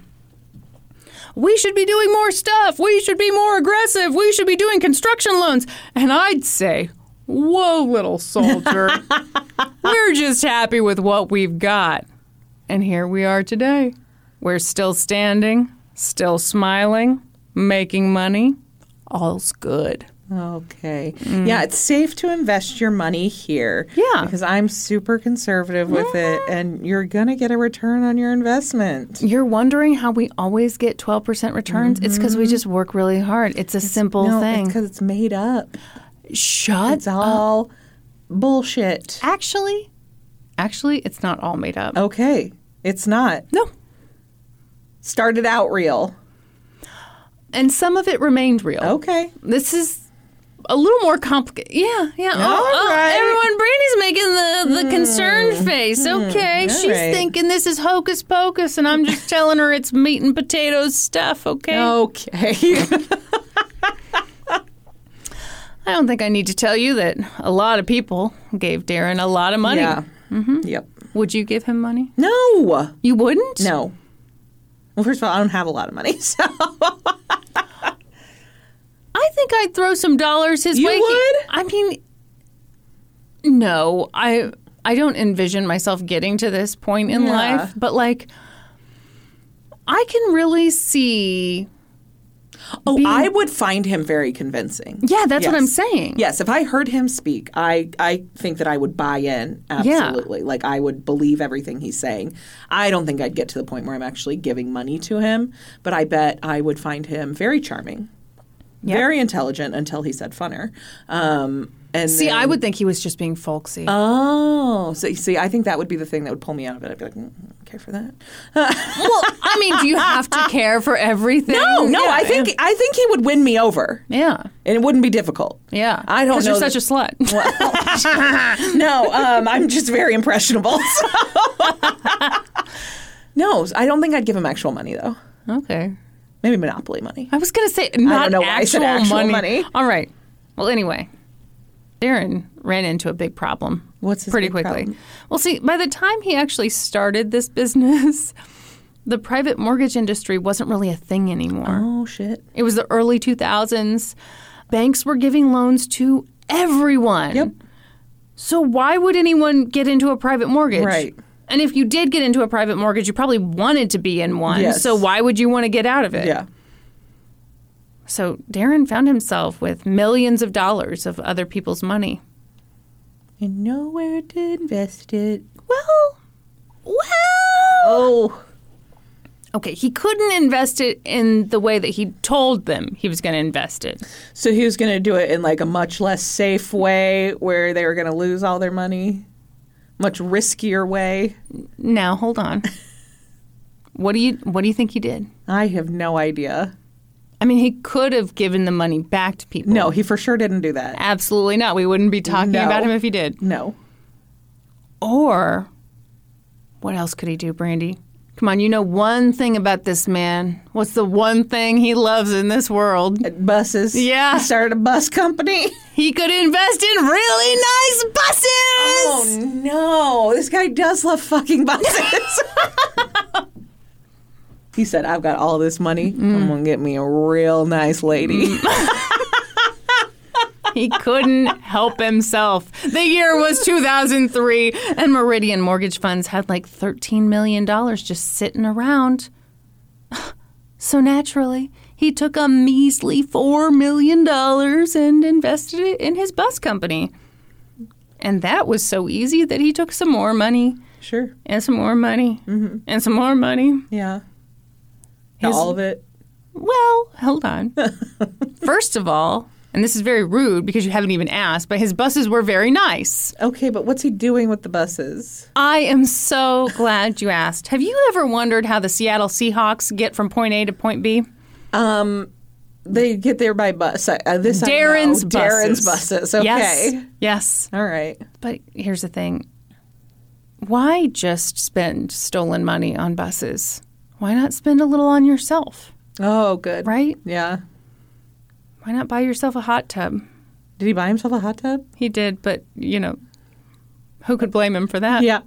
we should be doing more stuff. We should be more aggressive. We should be doing construction loans. And I'd say, whoa, little soldier. We're just happy with what we've got. And here we are today. We're still standing, still smiling, making money. All's good. Okay. Yeah, it's safe to invest your money here. Yeah. Because I'm super conservative with it, and you're going to get a return on your investment. You're wondering how we always get 12% returns? It's because we just work really hard. It's a simple thing. It's because it's made up. Shut It's all bullshit. Actually, it's not all made up. Okay. It's not. No. Started out real. And some of it remained real. Okay. This is a little more complicated. Yeah. All right. Everyone, Brandy's making the concerned face. Okay. All She's right. thinking this is hocus pocus, and I'm just telling her it's meat and potatoes stuff, okay? Okay. I don't think I need to tell you that a lot of people gave Darren a lot of money. Yeah. Mm-hmm. Yep. Would you give him money? No. You wouldn't? No. Well, first of all, I don't have a lot of money, so... I think I'd throw some dollars his way. You would? I mean, no. I don't envision myself getting to this point in life, but I can really see... I would find him very convincing. Yeah, that's what I'm saying. Yes, if I heard him speak, I think that I would buy in, absolutely. Yeah. I would believe everything he's saying. I don't think I'd get to the point where I'm actually giving money to him, but I bet I would find him very charming, very intelligent until he said funner. I would think he was just being folksy. Oh, so see, I think that would be the thing that would pull me out of it. I'd be like, I don't care for that. Well, I mean, do you have to care for everything? No. Yeah, I think he would win me over. Yeah, and it wouldn't be difficult. Yeah, I don't know. Because you're such a slut. Well, no, I'm just very impressionable. So. No, I don't think I'd give him actual money though. Okay, maybe Monopoly money. I was going to say not I don't know why I said actual money. All right. Well, anyway. Darren ran into a big problem. What's his pretty big quickly. problem? Well, see, by the time he actually started this business, the private mortgage industry wasn't really a thing anymore. Oh, shit. It was the early 2000s. Banks were giving loans to everyone. Yep. So why would anyone get into a private mortgage? Right. And if you did get into a private mortgage, you probably wanted to be in one. Yes. So why would you want to get out of it? Yeah. So Darren found himself with millions of dollars of other people's money. And nowhere to invest it. Well. Oh. Okay, he couldn't invest it in the way that he told them he was going to invest it. So he was going to do it in a much less safe way where they were going to lose all their money? Much riskier way? Now, hold on. What do you think he did? I have no idea. I mean, he could have given the money back to people. No, he for sure didn't do that. Absolutely not. We wouldn't be talking about him if he did. No. Or, what else could he do, Brandy? Come on, you know one thing about this man. What's the one thing he loves in this world? Buses. Yeah. He started a bus company. He could invest in really nice buses. Oh, no. This guy does love fucking buses. He said, I've got all this money. I'm going to get me a real nice lady. He couldn't help himself. The year was 2003, and Meridian Mortgage Funds had like $13 million just sitting around. So naturally, he took a measly $4 million and invested it in his bus company. And that was so easy that he took some more money. Sure. And some more money. Mm-hmm. And some more money. Yeah. All of it? Well, hold on. First of all, and this is very rude because you haven't even asked, but his buses were very nice. Okay, but what's he doing with the buses? I am so glad you asked. Have you ever wondered how the Seattle Seahawks get from point A to point B? They get there by bus. Darren's buses. Darren's buses. Okay. Yes. All right. But here's the thing. Why just spend stolen money on buses? Why not spend a little on yourself? Oh, good. Right? Yeah. Why not buy yourself a hot tub? Did he buy himself a hot tub? He did, but, you know, who could blame him for that? Yeah.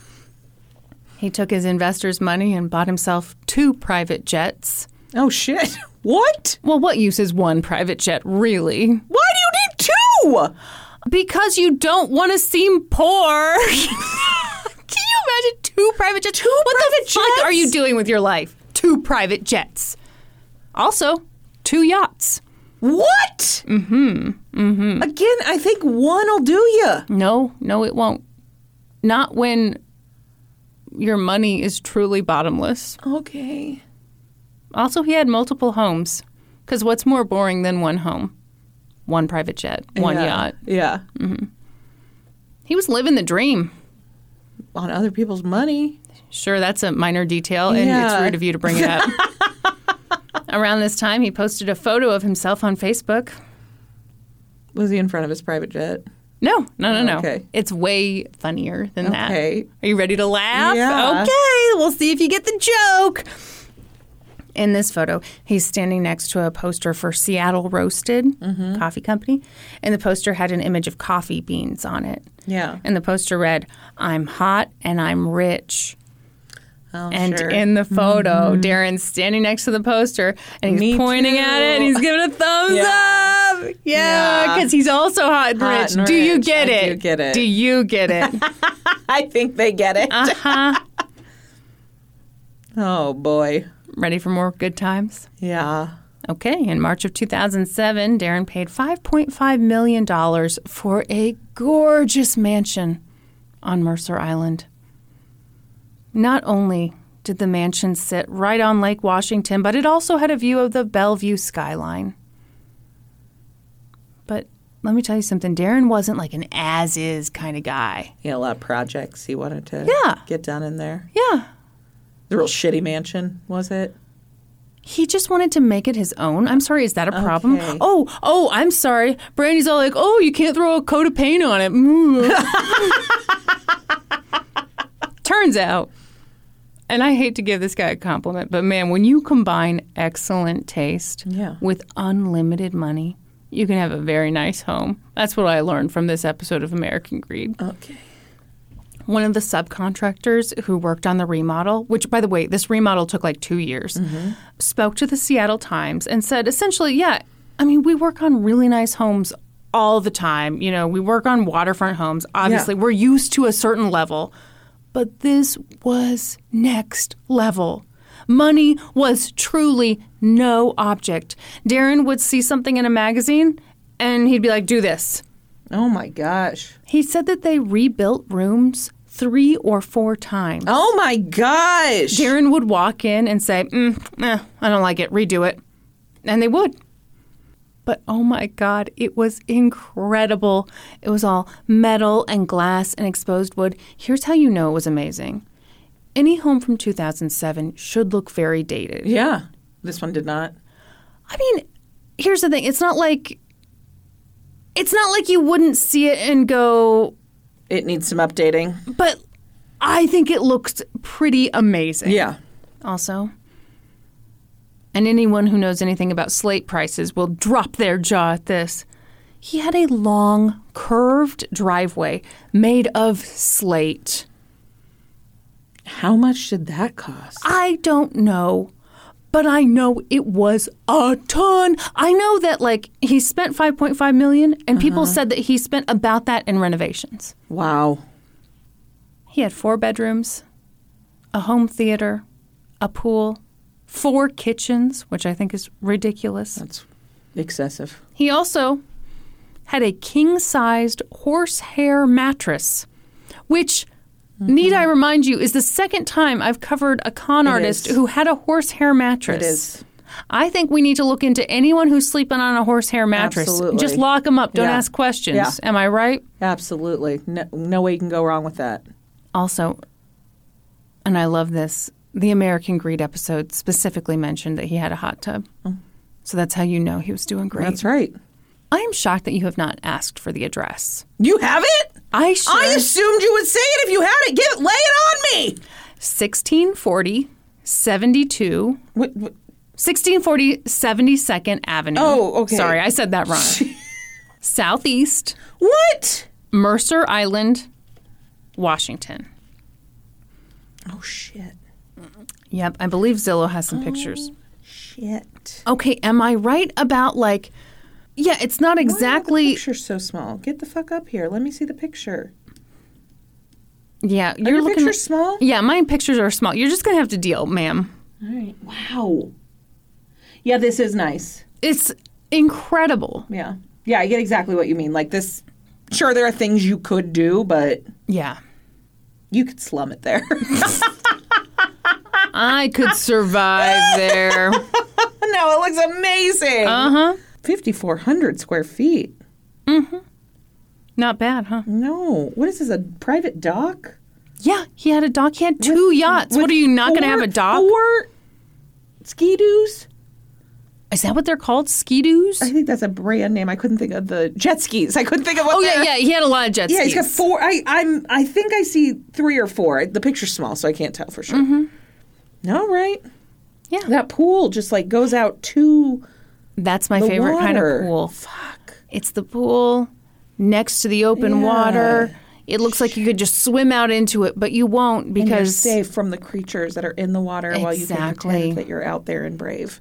He took his investors' money and bought himself 2 private jets. Oh, shit. What? Well, what use is 1 private jet, really? Why do you need 2? Because you don't want to seem poor. Can you imagine 2 private jets? What the fuck are you doing with your life? 2 private jets. Also, 2 yachts. What? Mm-hmm. Mm-hmm. Again, I think 1 will do you. No, it won't. Not when your money is truly bottomless. Okay. Also, he had multiple homes. Because what's more boring than 1 home? 1 private jet, 1 yacht. Yeah. Mm-hmm. He was living the dream. On other people's money. Sure, that's a minor detail, and it's rude of you to bring it up. Around this time, he posted a photo of himself on Facebook. Was he in front of his private jet? No. Okay. It's way funnier than that. Okay. Are you ready to laugh? Yeah. Okay, we'll see if you get the joke. In this photo, he's standing next to a poster for Seattle Roasted Coffee Company, and the poster had an image of coffee beans on it. Yeah. And the poster read, "I'm hot and I'm rich." Oh, and sure. in the photo, Darren's standing next to the poster, and he's pointing at it, and he's giving a thumbs up. Yeah, because he's also hot and rich. Do you get it? I do get it. Do you get it? I think they get it. Uh-huh. Oh, boy. Ready for more good times? Yeah. Okay, in March of 2007, Darren paid $5.5 million for a gorgeous mansion on Mercer Island. Not only did the mansion sit right on Lake Washington, but it also had a view of the Bellevue skyline. But let me tell you something, Darren wasn't like an as-is kind of guy. He had a lot of projects he wanted to get done in there. Yeah. The real shitty mansion, was it? He just wanted to make it his own. I'm sorry, is that a problem? Okay. Oh, I'm sorry. Brandy's all like, oh, you can't throw a coat of paint on it. Turns out, and I hate to give this guy a compliment, but man, when you combine excellent taste with unlimited money, you can have a very nice home. That's what I learned from this episode of American Greed. Okay. One of the subcontractors who worked on the remodel, which, by the way, this remodel took like 2 years, spoke to the Seattle Times and said, essentially, we work on really nice homes all the time. You know, we work on waterfront homes. Obviously, we're used to a certain level. But this was next level. Money was truly no object. Darren would see something in a magazine, and he'd be like, do this. Oh, my gosh. He said that they rebuilt rooms 3 or 4 times. Oh, my gosh. Darren would walk in and say, I don't like it, redo it. And they would. But oh my God, it was incredible. It was all metal and glass and exposed wood. Here's how you know it was amazing. Any home from 2007 should look very dated. Yeah. This one did not. I mean, here's the thing. It's not like you wouldn't see it and go, it needs some updating. But I think it looks pretty amazing. Yeah. also. And anyone who knows anything about slate prices will drop their jaw at this. He had a long, curved driveway made of slate. How much did that cost? I don't know, but I know it was a ton. I know that, like, he spent $5.5 million, and people said that he spent about that in renovations. Wow. He had 4 bedrooms, a home theater, a pool, 4 kitchens, which I think is ridiculous. That's excessive. He also had a king-sized horsehair mattress, which, need I remind you, is the second time I've covered a con artist who had a horsehair mattress. It is. I think we need to look into anyone who's sleeping on a horsehair mattress. Absolutely. Just lock them up. Don't ask questions. Yeah. Am I right? Absolutely. No way you can go wrong with that. Also, and I love this, the American Greed episode specifically mentioned that he had a hot tub. So that's how you know he was doing great. That's right. I am shocked that you have not asked for the address. You have it? I assumed you would say it if you had it. Lay it on me. 1640 72. What? 1640 72nd Avenue. Oh, okay. Sorry, I said that wrong. Southeast. What? Mercer Island, Washington. Oh, shit. Yep, I believe Zillow has some pictures. Shit. Okay, am I right about, like, yeah, it's not exactly... Why are the pictures so small? Get the fuck up here. Let me see the picture. Yeah, Are your pictures small? Yeah, my pictures are small. You're just going to have to deal, ma'am. All right. Wow. Yeah, this is nice. It's incredible. Yeah. Yeah, I get exactly what you mean. Like this, sure, there are things you could do, but... Yeah. You could slum it there. I could survive there. No, it looks amazing. 5,400 square feet. Not bad, huh? No. What is this, a private dock? Yeah, he had a dock. He had 2 yachts. What, are you not going to have a dock? 4 ski-doos? Is that what they're called? Ski-doos? I think that's a brand name. I couldn't think of the jet skis. I couldn't think of what. Oh yeah. He had a lot of jet skis. Yeah, he's got 4. I think I see 3 or 4. The picture's small, so I can't tell for sure. All right. Yeah. That pool just like goes out to. That's my favorite kind of pool. Fuck. It's the pool next to the open water. It looks like you could just swim out into it, but you won't because... And you're safe from the creatures that are in the water while you can pretend that you're out there and brave.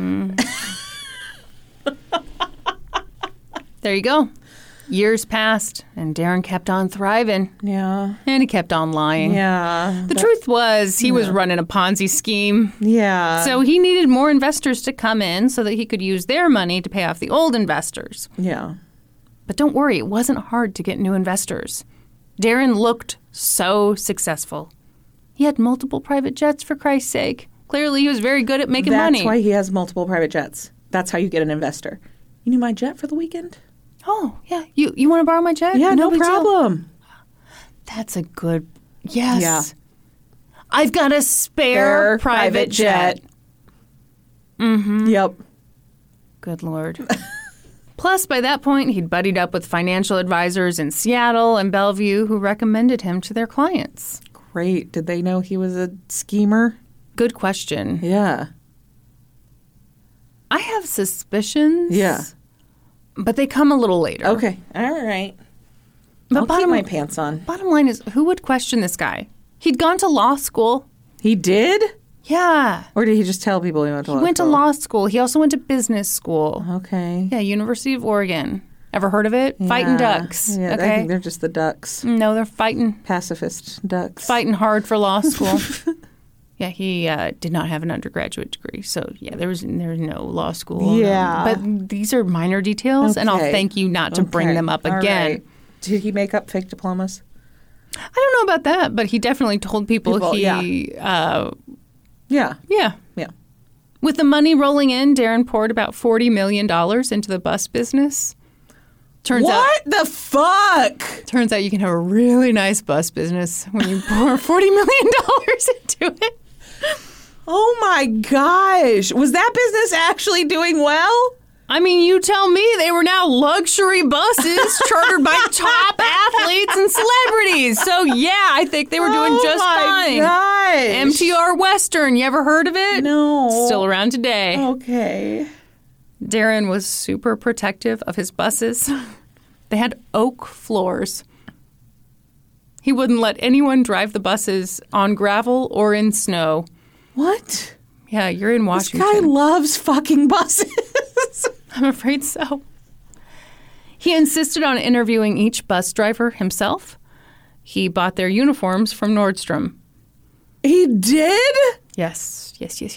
There you go. Years passed, and Darren kept on thriving. Yeah. And he kept on lying. Yeah. The truth was he was running a Ponzi scheme. Yeah. So he needed more investors to come in so that he could use their money to pay off the old investors. Yeah. But don't worry, it wasn't hard to get new investors. Darren looked so successful. He had multiple private jets, for Christ's sake. Clearly, he was very good at making money. That's why he has multiple private jets. That's how you get an investor. You need my jet for the weekend? Oh, yeah. You want to borrow my jet? Yeah, no problem. That's a good... Yes. Yeah. I've got a spare private jet. Yep. Good Lord. Plus, by that point, he'd buddied up with financial advisors in Seattle and Bellevue who recommended him to their clients. Great. Did they know he was a schemer? Good question. Yeah. I have suspicions. Yeah. But they come a little later. Okay. All right. But I'll keep my pants on. Bottom line is, who would question this guy? He'd gone to law school. He did? Yeah. Or did he just tell people he went to law school? He went to law school. He also went to business school. Okay. Yeah, University of Oregon. Ever heard of it? Yeah. Fighting ducks. Yeah, okay? I think they're just the ducks. No, they're fighting. Pacifist ducks. Fighting hard for law school. Yeah, he did not have an undergraduate degree. So, yeah, there's no law school. Yeah. But these are minor details, and I'll thank you not to bring them up again. Right. Did he make up fake diplomas? I don't know about that, but he definitely told people he... Yeah. Yeah. Yeah. With the money rolling in, Darren poured about $40 million into the bus business. What the fuck? Turns out you can have a really nice bus business when you pour $40 million into it. Oh my gosh. Was that business actually doing well? I mean, you tell me. They were now luxury buses chartered by top athletes and celebrities. So, yeah, I think they were doing just fine. Gosh. MTR Western. You ever heard of it? No. Still around today. Okay. Darren was super protective of his buses. They had oak floors. He wouldn't let anyone drive the buses on gravel or in snow. What? Yeah, you're in Washington. This guy loves fucking buses. I'm afraid so. He insisted on interviewing each bus driver himself. He bought their uniforms from Nordstrom. He did? Yes.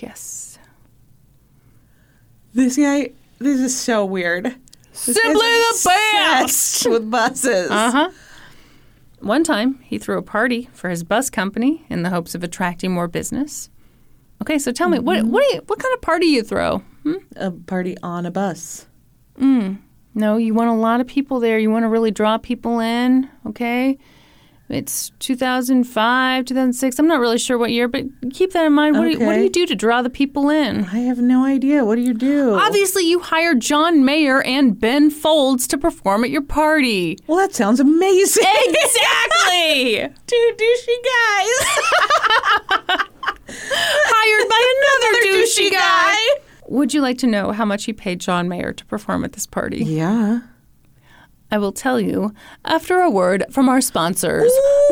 This guy, this is so weird. Simply the best! With buses. Uh-huh. One time, he threw a party for his bus company in the hopes of attracting more business. Okay, so tell me, what kind of party you throw? A party on a bus. No, you want a lot of people there. You want to really draw people in, okay? It's 2005, 2006. I'm not really sure what year, but keep that in mind. What do you do to draw the people in? I have no idea. What do you do? Obviously, you hire John Mayer and Ben Folds to perform at your party. Well, that sounds amazing. Exactly! Two douchey guys. Hired by another douchey guy. Would you like to know how much he paid John Mayer to perform at this party? Yeah. I will tell you after a word from our sponsors.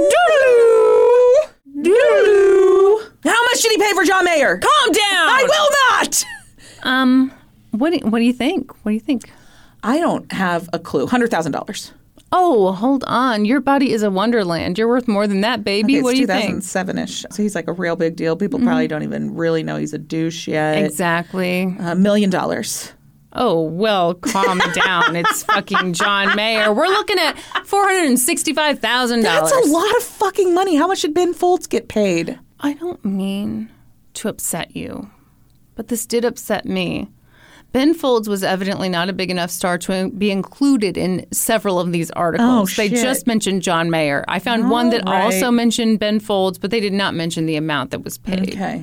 Doodaloo. How much did he pay for John Mayer? Calm down! I will not! What do you think? What do you think? I don't have a clue. $100,000. Oh, hold on. Your body is a wonderland. You're worth more than that, baby. Okay, what do you think? 2007-ish. So he's like a real big deal. People probably don't even really know he's a douche yet. Exactly. $1 million. Oh, well, calm down. It's fucking John Mayer. We're looking at $465,000. That's a lot of fucking money. How much did Ben Folds get paid? I don't mean to upset you, but this did upset me. Ben Folds was evidently not a big enough star to be included in several of these articles. They just mentioned John Mayer. I found one that also mentioned Ben Folds, but they did not mention the amount that was paid. Okay.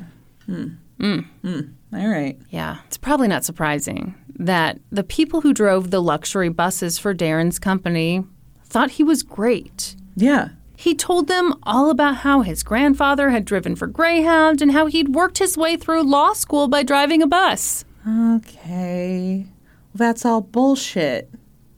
All right. Yeah. It's probably not surprising that the people who drove the luxury buses for Darren's company thought he was great. Yeah. He told them all about how his grandfather had driven for Greyhound and how he'd worked his way through law school by driving a bus. Okay. That's all bullshit.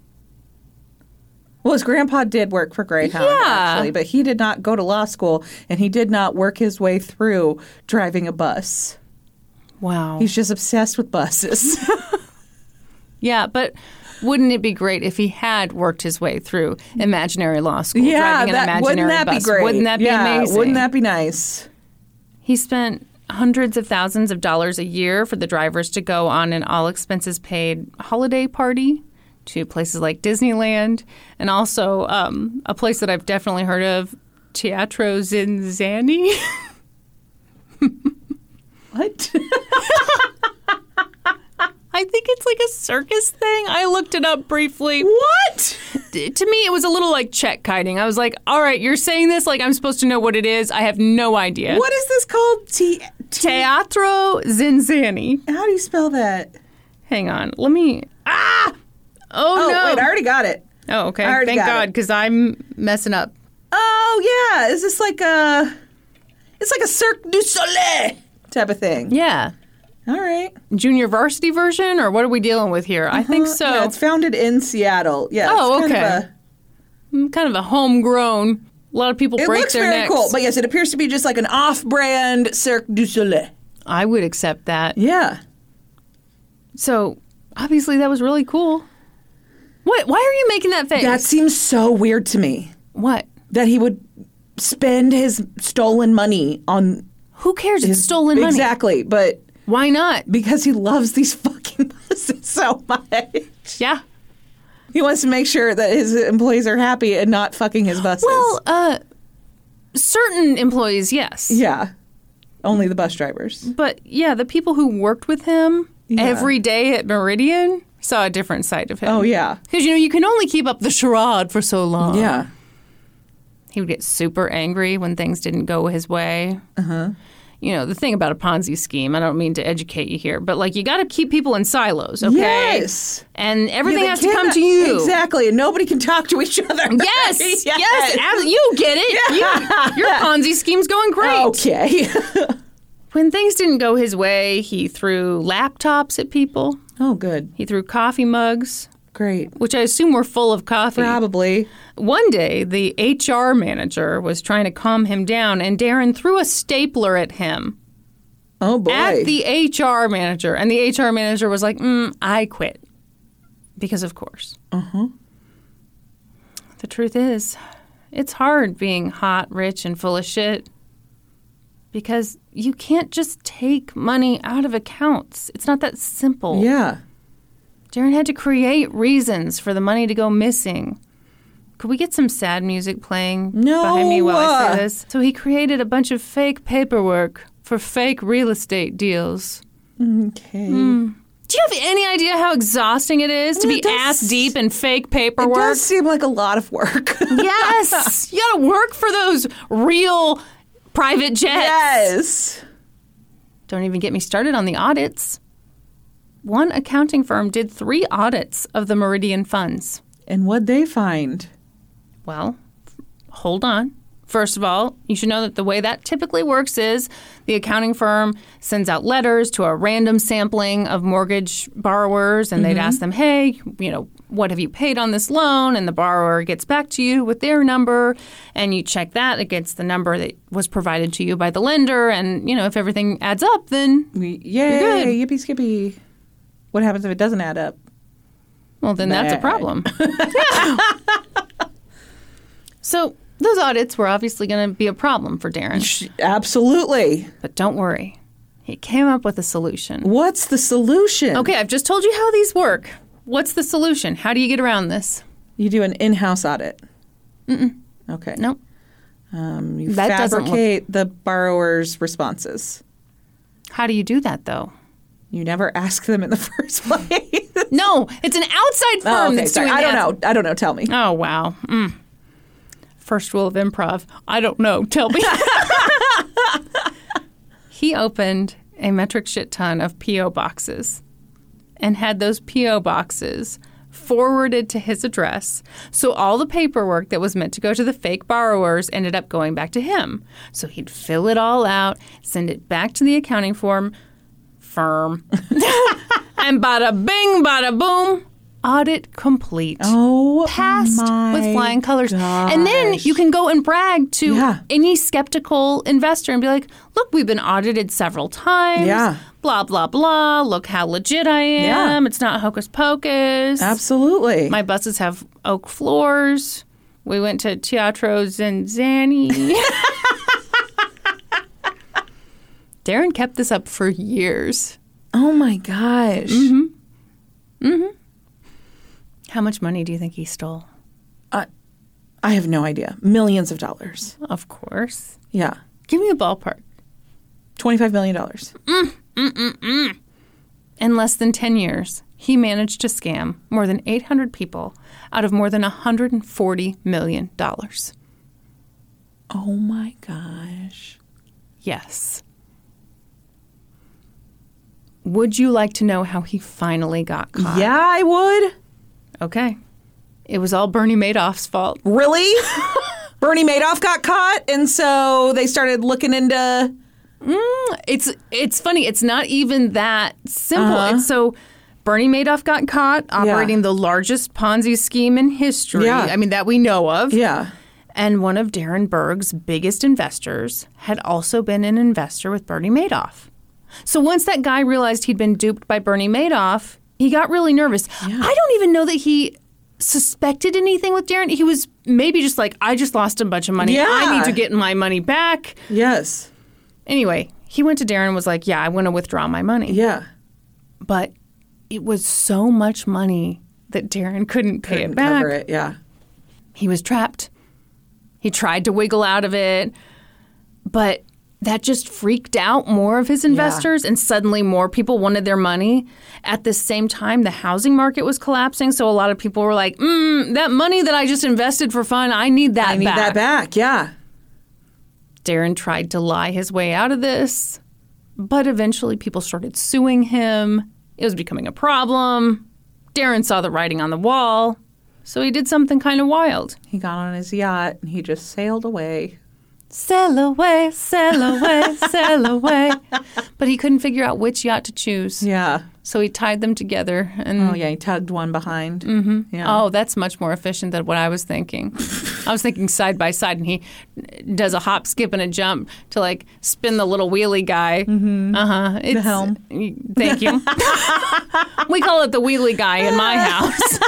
Well, his grandpa did work for Greyhound, actually, but he did not go to law school, and he did not work his way through driving a bus. Wow. He's just obsessed with buses. Yeah, but wouldn't it be great if he had worked his way through imaginary law school, driving an imaginary wouldn't that bus? Be great? Wouldn't that be amazing? Wouldn't that be nice? He spent hundreds of thousands of dollars a year for the drivers to go on an all-expenses-paid holiday party to places like Disneyland, and also a place that I've definitely heard of, Teatro Zinzanni. What? I think it's like a circus thing. I looked it up briefly. What? To me, it was a little like check kiting. I was like, all right, you're saying this like I'm supposed to know what it is. I have no idea. What is this called? Teatro Zinzanni. How do you spell that? Hang on. Let me... Oh, no. Wait, I already got it. Oh, okay. Thank God, because I'm messing up. Oh, yeah. Is this like a... It's like a Cirque du Soleil type of thing. Yeah. All right. Junior varsity version, or what are we dealing with here? I think so. Yeah, it's founded in Seattle. Yeah. Oh, okay. Kind of a homegrown. A lot of people break their necks. It looks very cool, but yes, it appears to be just like an off-brand Cirque du Soleil. I would accept that. Yeah. So, obviously, that was really cool. What? Why are you making that face? That seems so weird to me. What? That he would spend his stolen money on... Who cares? It's stolen money. Exactly, but... Why not? Because he loves these fucking buses so much. Yeah. He wants to make sure that his employees are happy and not fucking his buses. Well, certain employees, yes. Yeah. Only the bus drivers. But, yeah, the people who worked with him every day at Meridian saw a different side of him. Oh, yeah. Because, you can only keep up the charade for so long. Yeah. He would get super angry when things didn't go his way. Uh-huh. the thing about a Ponzi scheme, I don't mean to educate you here, but like you got to keep people in silos, okay? Yes. And everything has to come to you. Exactly. And nobody can talk to each other. Yes. Yes. You get it. Yeah. Your Ponzi scheme's going great. Okay. When things didn't go his way, he threw laptops at people. Oh, good. He threw coffee mugs. Great. Which I assume were full of coffee. Probably. One day, the HR manager was trying to calm him down, and Darren threw a stapler at him. Oh, boy. At the HR manager. And the HR manager was like, I quit. Because, of course. Uh-huh. The truth is, it's hard being hot, rich, and full of shit. Because you can't just take money out of accounts. It's not that simple. Yeah. Darren had to create reasons for the money to go missing. Could we get some sad music playing behind me while I say this? So he created a bunch of fake paperwork for fake real estate deals. Okay. Do you have any idea how exhausting it is to be ass deep in fake paperwork? It does seem like a lot of work. Yes. You got to work for those real private jets. Yes. Don't even get me started on the audits. One accounting firm did 3 audits of the Meridian funds. And what'd they find? Well, hold on. First of all, you should know that the way that typically works is the accounting firm sends out letters to a random sampling of mortgage borrowers, and they'd ask them, hey, what have you paid on this loan? And the borrower gets back to you with their number, and you check that against the number that was provided to you by the lender. And, if everything adds up, then Yay, you're good. Yippee skippy. What happens if it doesn't add up? Well, then that's a problem. So those audits were obviously going to be a problem for Darren. Absolutely. But don't worry. He came up with a solution. What's the solution? Okay, I've just told you how these work. What's the solution? How do you get around this? You do an in-house audit. Mm-mm. Okay. Nope. You fabricate the borrower's responses. How do you do that, though? You never ask them in the first place. No, it's an outside firm that's doing that. I don't know. Tell me. Oh, wow. First rule of improv. I don't know. Tell me. He opened a metric shit ton of P.O. boxes and had those P.O. boxes forwarded to his address. So all the paperwork that was meant to go to the fake borrowers ended up going back to him. So he'd fill it all out, send it back to the accounting firm, and bada bing, bada boom, audit complete. Oh, passed with flying colors. Gosh. And then you can go and brag to any skeptical investor and be like, look, we've been audited several times. Yeah. Blah, blah, blah. Look how legit I am. It's not hocus pocus. Absolutely. My buses have oak floors. We went to Teatro Zanzani. Darren kept this up for years. Oh, my gosh. How much money do you think he stole? I have no idea. Millions of dollars. Of course. Yeah. Give me a ballpark. $25 million. In less than 10 years, he managed to scam more than 800 people out of more than $140 million. Oh, my gosh. Yes. Would you like to know how he finally got caught? Yeah, I would. Okay. It was all Bernie Madoff's fault. Really? Bernie Madoff got caught, and so they started looking into... It's funny. It's not even that simple. It's so Bernie Madoff got caught operating the largest Ponzi scheme in history. Yeah. I mean, that we know of. Yeah. And one of Darren Berg's biggest investors had also been an investor with Bernie Madoff. So once that guy realized he'd been duped by Bernie Madoff, he got really nervous. Yeah. I don't even know that he suspected anything with Darren. He was maybe just like, I just lost a bunch of money. Yeah. I need to get my money back. Yes. Anyway, he went to Darren and was like, yeah, I want to withdraw my money. Yeah. But it was so much money that Darren couldn't pay it back. Cover it, yeah. He was trapped. He tried to wiggle out of it, but that just freaked out more of his investors, and suddenly more people wanted their money. At the same time, the housing market was collapsing, so a lot of people were like, that money that I just invested for fun, I need that back. I need that back, yeah. Darren tried to lie his way out of this, but eventually people started suing him. It was becoming a problem. Darren saw the writing on the wall, so he did something kind of wild. He got on his yacht and he just sailed away. Sail away, sail away, sail away. But he couldn't figure out which yacht to choose. Yeah. So he tied them together. And he tugged one behind. Mm-hmm. Yeah. Oh, that's much more efficient than what I was thinking. I was thinking side by side, and he does a hop, skip, and a jump to, like, spin the little wheelie guy. Mm-hmm. Uh-huh. The helm. Thank you. We call it the wheelie guy in my house.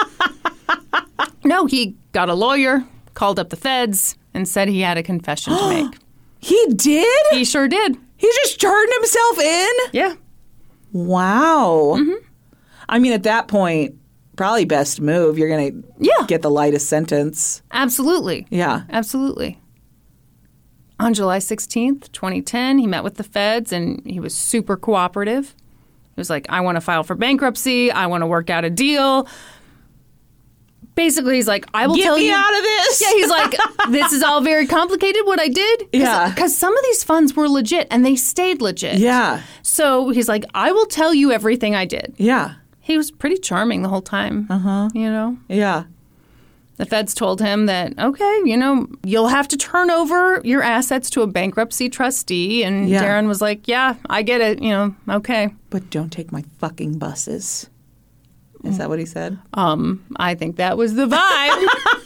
No, he got a lawyer, called up the feds, and said he had a confession to make. He did? He sure did. He just turned himself in? Yeah. Wow. Mm-hmm. I mean, at that point, probably best move. You're going to get the lightest sentence. Absolutely. Yeah. Absolutely. On July 16th, 2010, he met with the feds, and he was super cooperative. He was like, I want to file for bankruptcy. I want to work out a deal. Basically, he's like, I will tell you. Get me out of this. Yeah, he's like, this is all very complicated, what I did. Yeah. Because some of these funds were legit, and they stayed legit. Yeah. So he's like, I will tell you everything I did. Yeah. He was pretty charming the whole time. Uh-huh. You know? Yeah. The feds told him that, okay, you'll have to turn over your assets to a bankruptcy trustee. And Darren was like, yeah, I get it, okay. But don't take my fucking buses. Is that what he said? I think that was the vibe.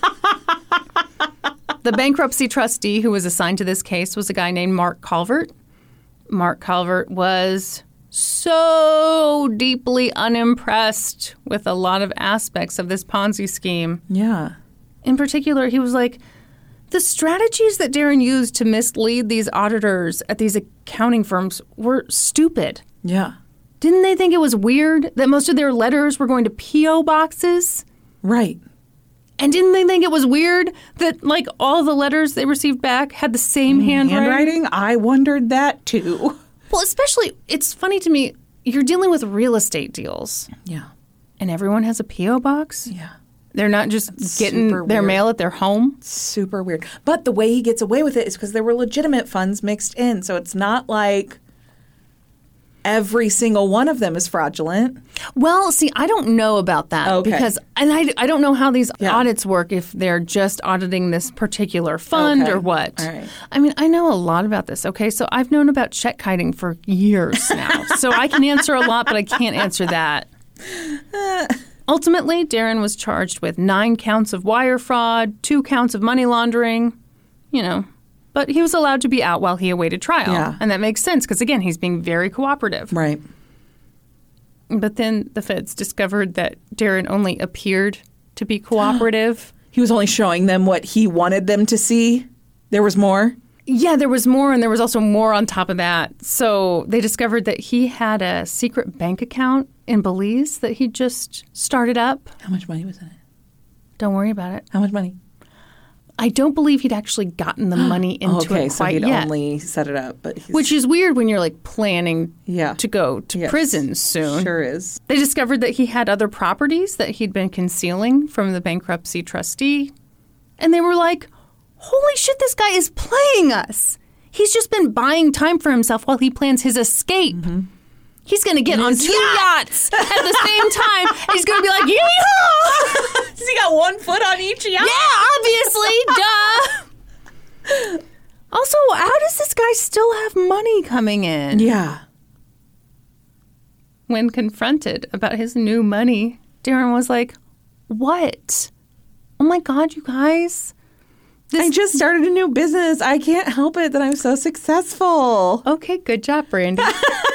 The bankruptcy trustee who was assigned to this case was a guy named Mark Calvert. Mark Calvert was so deeply unimpressed with a lot of aspects of this Ponzi scheme. Yeah. In particular, he was like, the strategies that Darren used to mislead these auditors at these accounting firms were stupid. Yeah. Didn't they think it was weird that most of their letters were going to P.O. boxes? Right. And didn't they think it was weird that, like, all the letters they received back had the same handwriting? I wondered that, too. Well, especially, it's funny to me, you're dealing with real estate deals. Yeah. And everyone has a P.O. box? Yeah. They're not just getting their mail at their home? Super weird. But the way he gets away with it is because there were legitimate funds mixed in. So it's not like every single one of them is fraudulent. Well, see, I don't know about that. Okay. Because, and I don't know how these audits work, if they're just auditing this particular fund or what. All right. I mean, I know a lot about this, okay? So I've known about check kiting for years now. So I can answer a lot, but I can't answer that. Ultimately, Darren was charged with 9 counts of wire fraud, 2 counts of money laundering, But he was allowed to be out while he awaited trial. Yeah. And that makes sense because, again, he's being very cooperative. Right. But then the feds discovered that Darren only appeared to be cooperative. He was only showing them what he wanted them to see. There was more? Yeah, there was more, and there was also more on top of that. So they discovered that he had a secret bank account in Belize that he just started up. How much money was in it? Don't worry about it. How much money? I don't believe he'd actually gotten the money into it quite yet. So he'd only set it up. Which is weird when you're, like, planning to go to prison soon. Sure is. They discovered that he had other properties that he'd been concealing from the bankruptcy trustee. And they were like, holy shit, this guy is playing us. He's just been buying time for himself while he plans his escape. Mm-hmm. He's going to get on 2 yachts at the same time. And he's going to be like, yee-haw! Has he got 1 foot on each yacht? Yeah, obviously. Duh. Also, how does this guy still have money coming in? Yeah. When confronted about his new money, Darren was like, what? Oh my God, you guys. I just started a new business. I can't help it that I'm so successful. Okay, good job, Brandy.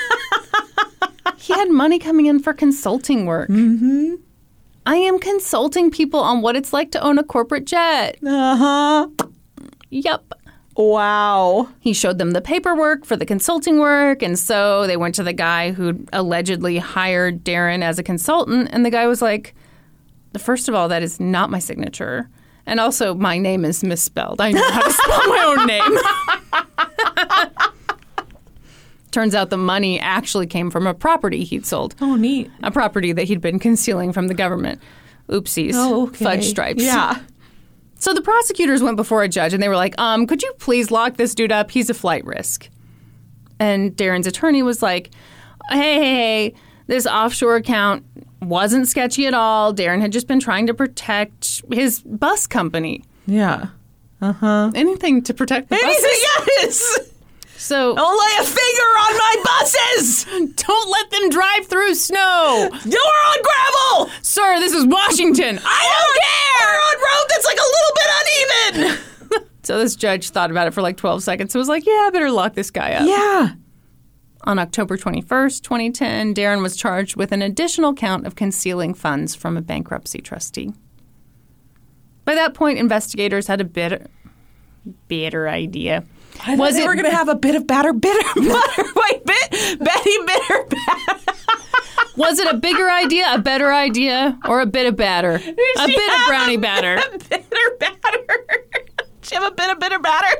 He had money coming in for consulting work. Mm-hmm. I am consulting people on what it's like to own a corporate jet. Uh-huh. Yep. Wow. He showed them the paperwork for the consulting work, and so they went to the guy who allegedly hired Darren as a consultant, and the guy was like, first of all, that is not my signature. And also, my name is misspelled. I know how to spell my own name. Turns out the money actually came from a property he'd sold. Oh, neat. A property that he'd been concealing from the government. Oopsies. Oh, okay. Fudge stripes. Yeah. So the prosecutors went before a judge and they were like, could you please lock this dude up? He's a flight risk. And Darren's attorney was like, hey, this offshore account wasn't sketchy at all. Darren had just been trying to protect his bus company. Yeah. Uh-huh. Anything to protect the buses. Yes! So don't lay a finger on my buses! Don't let them drive through snow! You're on gravel! Sir, this is Washington. I don't care! We're on road that's like a little bit uneven! So this judge thought about it for like 12 seconds. So was like, yeah, I better lock this guy up. Yeah. On October 21st, 2010, Darren was charged with an additional count of concealing funds from a bankruptcy trustee. By that point, investigators had a bitter idea. I thought they were going to have a bit of bitter butter. Wait, Betty bitter batter. Was it a bigger idea, a better idea, or a bit of batter? A bit of brownie batter. A bitter batter. Did you have a bit of bitter batter?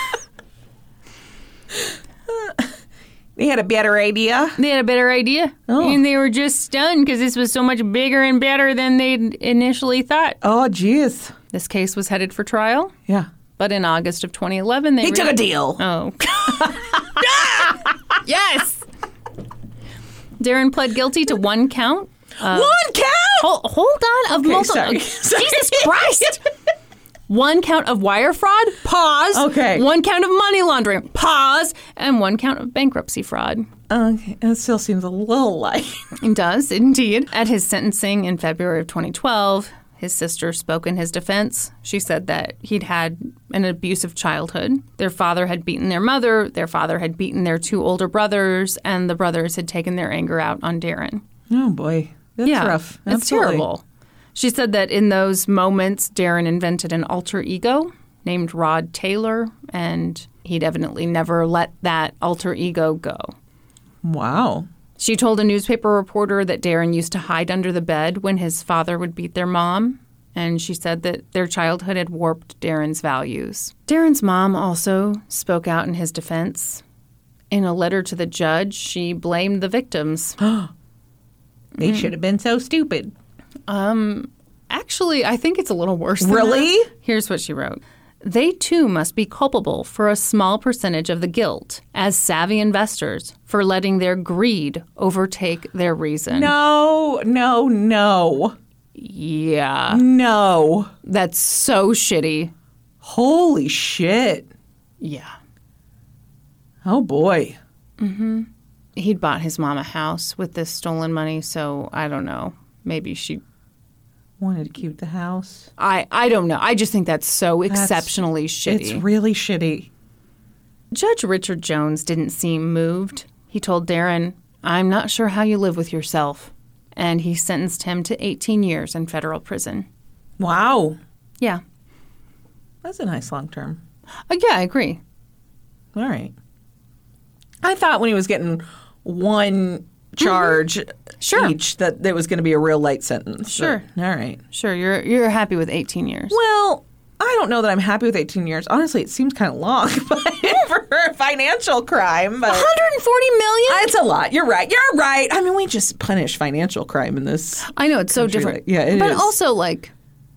They had a better idea. They had a better idea. Oh. And they were just stunned because this was so much bigger and better than they'd initially thought. Oh, jeez. This case was headed for trial. Yeah. But in August of 2011, they took a deal. Oh. Yes! Darren pled guilty to one count. One count? Hold on. Of multiple. Sorry. Jesus Christ! One count of wire fraud, pause. Okay. One count of money laundering, pause. And one count of bankruptcy fraud. Okay. It still seems a little light. It does, indeed. At his sentencing in February of 2012, his sister spoke in his defense. She said that he'd had an abusive childhood. Their father had beaten their mother. Their father had beaten their two older brothers. And the brothers had taken their anger out on Darren. Oh, boy. That's rough. Absolutely. It's terrible. She said that in those moments, Darren invented an alter ego named Rod Taylor, and he'd evidently never let that alter ego go. Wow. She told a newspaper reporter that Darren used to hide under the bed when his father would beat their mom, and she said that their childhood had warped Darren's values. Darren's mom also spoke out in his defense. In a letter to the judge, she blamed the victims. They should have been so stupid. Actually, I think it's a little worse than Really? that. Here's what she wrote. They, too, must be culpable for a small percentage of the guilt as savvy investors for letting their greed overtake their reason. No. Yeah. No. That's so shitty. Holy shit. Yeah. Oh, boy. Mm-hmm. He'd bought his mom a house with this stolen money, so I don't know. Maybe she wanted to keep the house. I don't know. I just think that's so exceptionally shitty. It's really shitty. Judge Richard Jones didn't seem moved. He told Darren, "I'm not sure how you live with yourself." And he sentenced him to 18 years in federal prison. Wow. Yeah. That's a nice long term. Yeah, I agree. All right. I thought when he was getting one charge each that there was going to be a real light sentence. Sure. But, all right. Sure. You're happy with 18 years. Well, I don't know that I'm happy with 18 years. Honestly, it seems kind of long for a financial crime. But 140 million? It's a lot. You're right. I mean, we just punish financial crime in this. I know. It's so different. Yeah, it is. But also, like,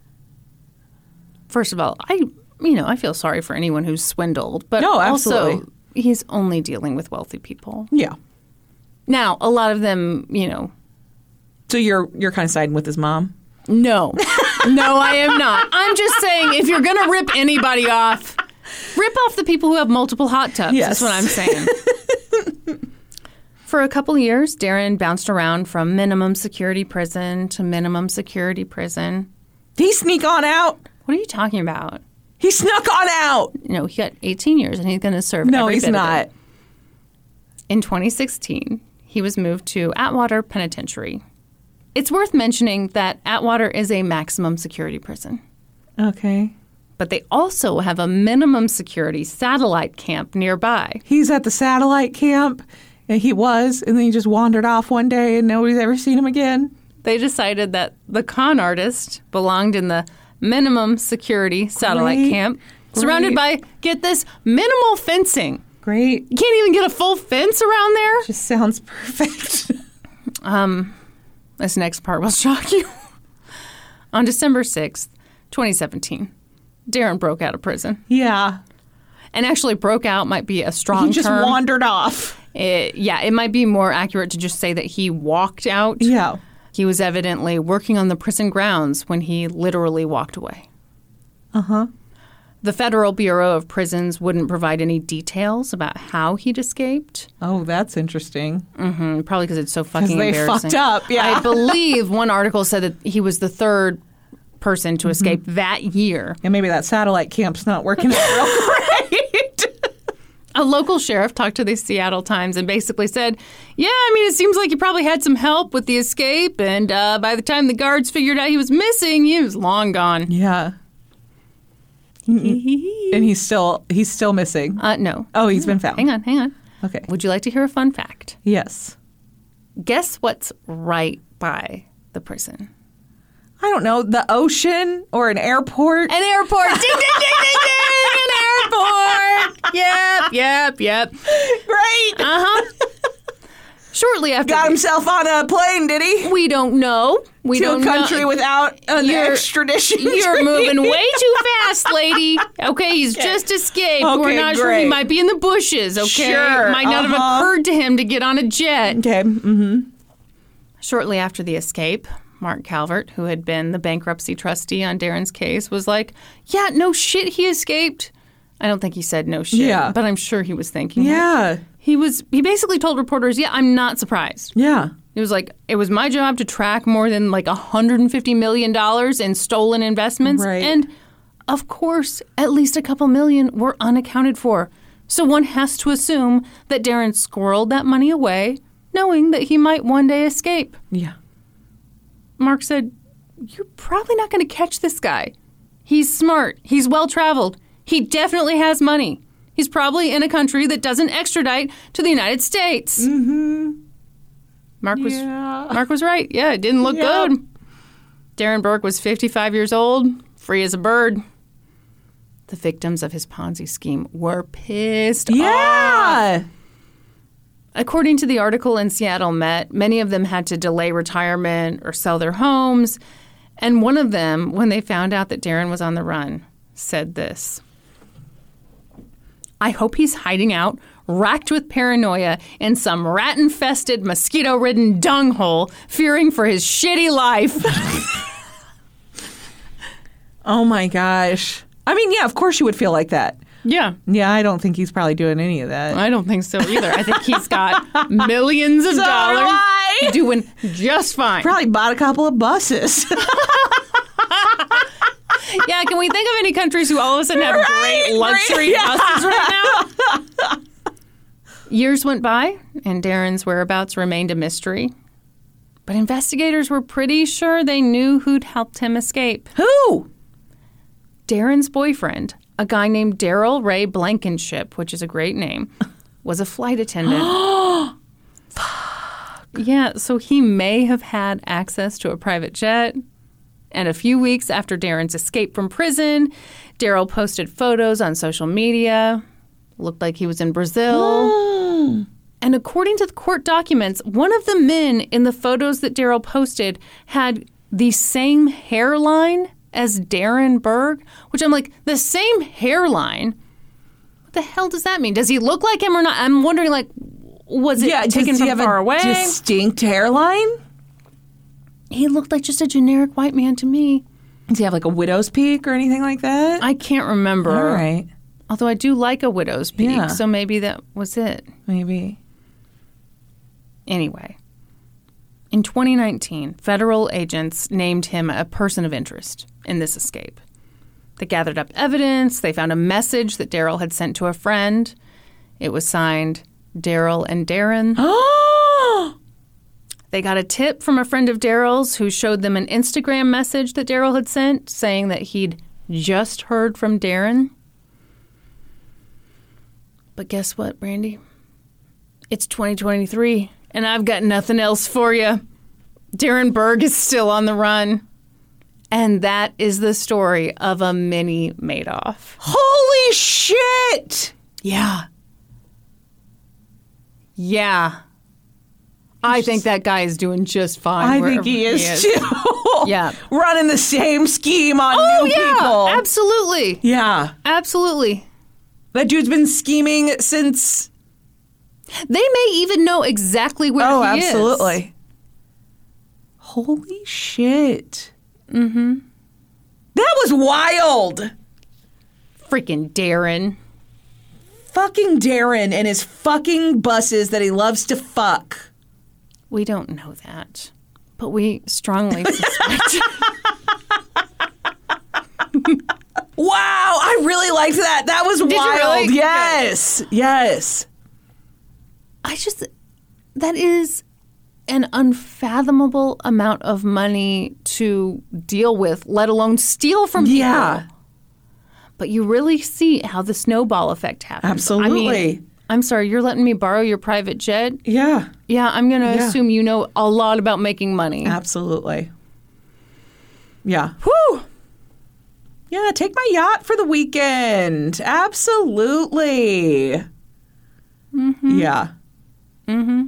first of all, I feel sorry for anyone who's swindled. But also, he's only dealing with wealthy people. Yeah. Now, a lot of them, So you're kind of siding with his mom? No. No, I am not. I'm just saying, if you're going to rip anybody off, rip off the people who have multiple hot tubs. Yes. That's what I'm saying. For a couple years, Darren bounced around from minimum security prison to minimum security prison. Did he sneak on out? What are you talking about? He snuck on out. No, he got 18 years, and he's going to serve every bit of it. No, he's not. In 2016, he was moved to Atwater Penitentiary. It's worth mentioning that Atwater is a maximum security prison. Okay. But they also have a minimum security satellite camp nearby. He's at the satellite camp, and he was, and then he just wandered off one day, and nobody's ever seen him again. They decided that the con artist belonged in the minimum security satellite camp, surrounded by, get this, minimal fencing. Great. You can't even get a full fence around there? Just sounds perfect. This next part will shock you. On December 6th, 2017, Darren broke out of prison. Yeah. And actually broke out might be a strong term. He just wandered off. It might be more accurate to just say that he walked out. Yeah. He was evidently working on the prison grounds when he literally walked away. Uh-huh. The Federal Bureau of Prisons wouldn't provide any details about how he'd escaped. Oh, that's interesting. Mm-hmm. Probably because it's so fucking embarrassing. Because they fucked up, yeah. I believe one article said that he was the third person to escape that year. And maybe that satellite camp's not working out real great. A local sheriff talked to the Seattle Times and basically said, yeah, I mean, it seems like he probably had some help with the escape, and by the time the guards figured out he was missing, he was long gone. Yeah. And he's still missing? No. Oh, he's been found. Hang on. Okay. Would you like to hear a fun fact? Yes. Guess what's right by the prison? I don't know. The ocean or an airport? An airport. Ding, ding, ding, ding, ding. An airport. Yep. Great. Uh-huh. Shortly after... Got himself on a plane, did he? We don't know. To a country without an extradition You're moving way too fast, lady. Okay, he's just escaped. Okay, we're not sure. He might be in the bushes, okay? Sure. It might not have occurred to him to get on a jet. Okay. Mm-hmm. Shortly after the escape, Mark Calvert, who had been the bankruptcy trustee on Darren's case, was like, yeah, no shit, he escaped. I don't think he said no shit, but I'm sure he was thinking it. He basically told reporters, yeah, I'm not surprised. Yeah. He was like, it was my job to track more than like $150 million in stolen investments. Right. And of course, at least a couple million were unaccounted for. So one has to assume that Darren squirreled that money away, knowing that he might one day escape. Yeah. Mark said, you're probably not going to catch this guy. He's smart. He's well-traveled. He definitely has money. He's probably in a country that doesn't extradite to the United States. Mm-hmm. Mark was right. Yeah, it didn't look good. Darren Burke was 55 years old, free as a bird. The victims of his Ponzi scheme were pissed off. According to the article in Seattle Met, many of them had to delay retirement or sell their homes. And one of them, when they found out that Darren was on the run, said this: I hope he's hiding out, racked with paranoia, in some rat-infested, mosquito-ridden dung hole, fearing for his shitty life. Oh, my gosh. I mean, yeah, of course you would feel like that. Yeah. Yeah, I don't think he's probably doing any of that. I don't think so either. I think he's got millions of dollars. Doing just fine. Probably bought a couple of buses. Yeah, can we think of any countries who all of a sudden have great luxury buses right now? Years went by, and Darren's whereabouts remained a mystery. But investigators were pretty sure they knew who'd helped him escape. Who? Darren's boyfriend, a guy named Daryl Ray Blankenship, which is a great name, was a flight attendant. Fuck. Yeah, so he may have had access to a private jet. And a few weeks after Darren's escape from prison, Daryl posted photos on social media. Looked like he was in Brazil. And according to the court documents, one of the men in the photos that Daryl posted had the same hairline as Darren Berg, which I'm like, the same hairline? What the hell does that mean? Does he look like him or not? I'm wondering, like, was it taken from far away? Distinct hairline? He looked like just a generic white man to me. Does he have like a widow's peak or anything like that? I can't remember. All right. Although I do like a widow's peak, so maybe that was it. Maybe. Anyway, in 2019, federal agents named him a person of interest in this escape. They gathered up evidence. They found a message that Daryl had sent to a friend. It was signed Daryl and Darren. They got a tip from a friend of Daryl's who showed them an Instagram message that Daryl had sent saying that he'd just heard from Darren. But guess what, Brandy? It's 2023, and I've got nothing else for you. Darren Berg is still on the run. And that is the story of a mini Madoff. Holy shit! Yeah. I think that guy is doing just fine. I think he is too. Yeah. Running the same scheme on new people. Absolutely. Yeah. Absolutely. That dude's been scheming since... They may even know exactly where he is. Oh, absolutely. Holy shit. Mm-hmm. That was wild. Freaking Darren. Fucking Darren and his fucking buses that he loves to fuck. We don't know that, but we strongly suspect. Wow, I really liked that. That was wild. You really? Yes. Yes. That is an unfathomable amount of money to deal with, let alone steal from people. Yeah. But you really see how the snowball effect happens. Absolutely. I mean, I'm sorry, you're letting me borrow your private jet? Yeah. Yeah, I'm going to assume you know a lot about making money. Absolutely. Yeah. Whew. Yeah, take my yacht for the weekend. Absolutely. Mm-hmm. Yeah. Mm-hmm.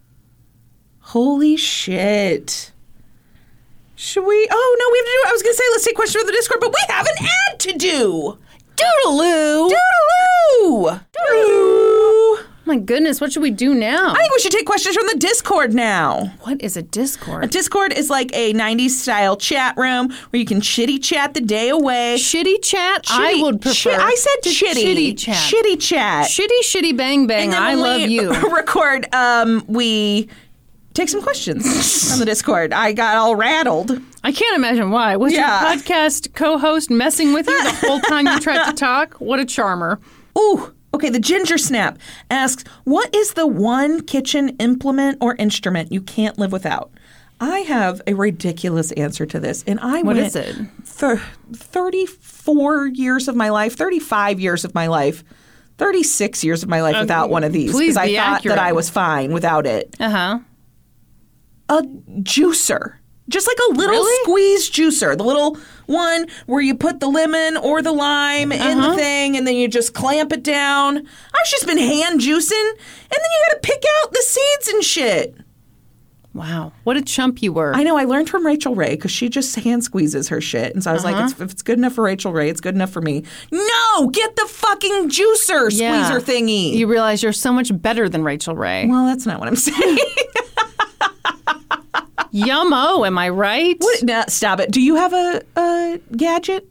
Holy shit. Should we? Oh, no, we have to do it. I was going to say, let's take questions from the Discord, but we have an ad to do. Doodaloo. Doodaloo. Doodaloo. My goodness, what should we do now? I think we should take questions from the Discord now. What is a Discord? A Discord is like a 90s style chat room where you can shitty chat the day away. Shitty chat? I would prefer. I said shitty. Shitty chat. Shitty chat. Shitty bang bang. I love you. Record, we take some questions on the Discord. I got all rattled. I can't imagine why. Was your podcast co-host messing with you the whole time you tried to talk? What a charmer. Ooh. Okay, the Ginger Snap asks, what is the one kitchen implement or instrument you can't live without? I have a ridiculous answer to this. And what is it? For 34 years of my life, 35 years of my life, 36 years of my life without one of these. Please because be I thought accurate. that I was fine without it. Uh-huh. A juicer. Just like a little squeeze juicer. The little one where you put the lemon or the lime in the thing and then you just clamp it down. I've just been hand juicing and then you got to pick out the seeds and shit. Wow. What a chump you were. I know. I learned from Rachel Ray because she just hand squeezes her shit. And so I was like, if it's good enough for Rachel Ray, it's good enough for me. No! Get the fucking juicer squeezer thingy. You realize you're so much better than Rachel Ray. Well, that's not what I'm saying. Yummo, am I right? What? No, stop it. Do you have a gadget?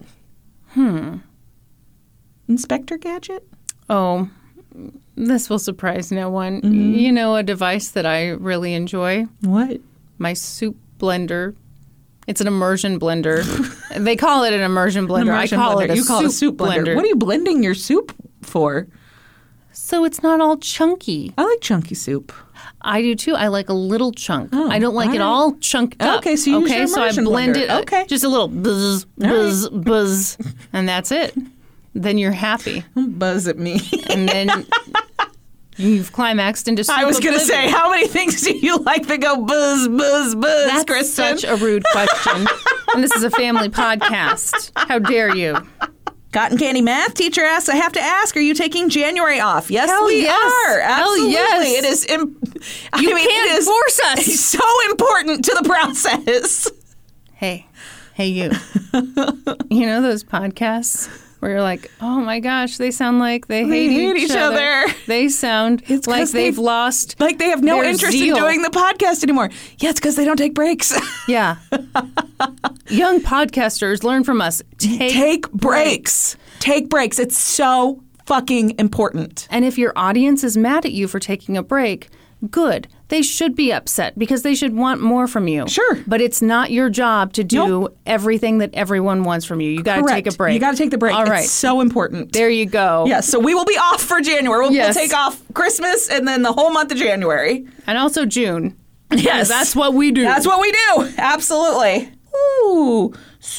Inspector Gadget? Oh, this will surprise no one. Mm-hmm. You know a device that I really enjoy? What? My soup blender. It's an immersion blender. They call it an immersion blender. I call it a soup blender. What are you blending your soup for? So it's not all chunky. I like chunky soup. I do too. I like a little chunk. I don't like it all chunked up. Okay, so you use your so I blend blender. it. Just a little buzz, buzz, buzz, and that's it. Then you're happy. Don't buzz at me. And then you've climaxed into soup. I was going to say, how many things do you like that go buzz, buzz, buzz, That's Kristen? such a rude question. And this is a family podcast. How dare you? Cotton Candy Math teacher asks, I have to ask, are you taking January off? Yes, Hell we yes. are. Absolutely. Hell yes. It is. You can't force us. It's so important to the process. Hey, you. You know those podcasts where you're like, oh my gosh, they sound like they hate each other. They sound like they've lost. Like they have no interest in doing the podcast anymore. Yeah, it's because they don't take breaks. Yeah. Young podcasters, learn from us. Take breaks. Take breaks. It's so fucking important. And if your audience is mad at you for taking a break, good. They should be upset because they should want more from you. Sure. But it's not your job to do everything that everyone wants from you. You got to take a break. You got to take the break. All right. It's so important. There you go. Yeah, so we will be off for January. We'll take off Christmas and then the whole month of January. And also June. Yes. That's what we do. That's what we do. Absolutely. Ooh.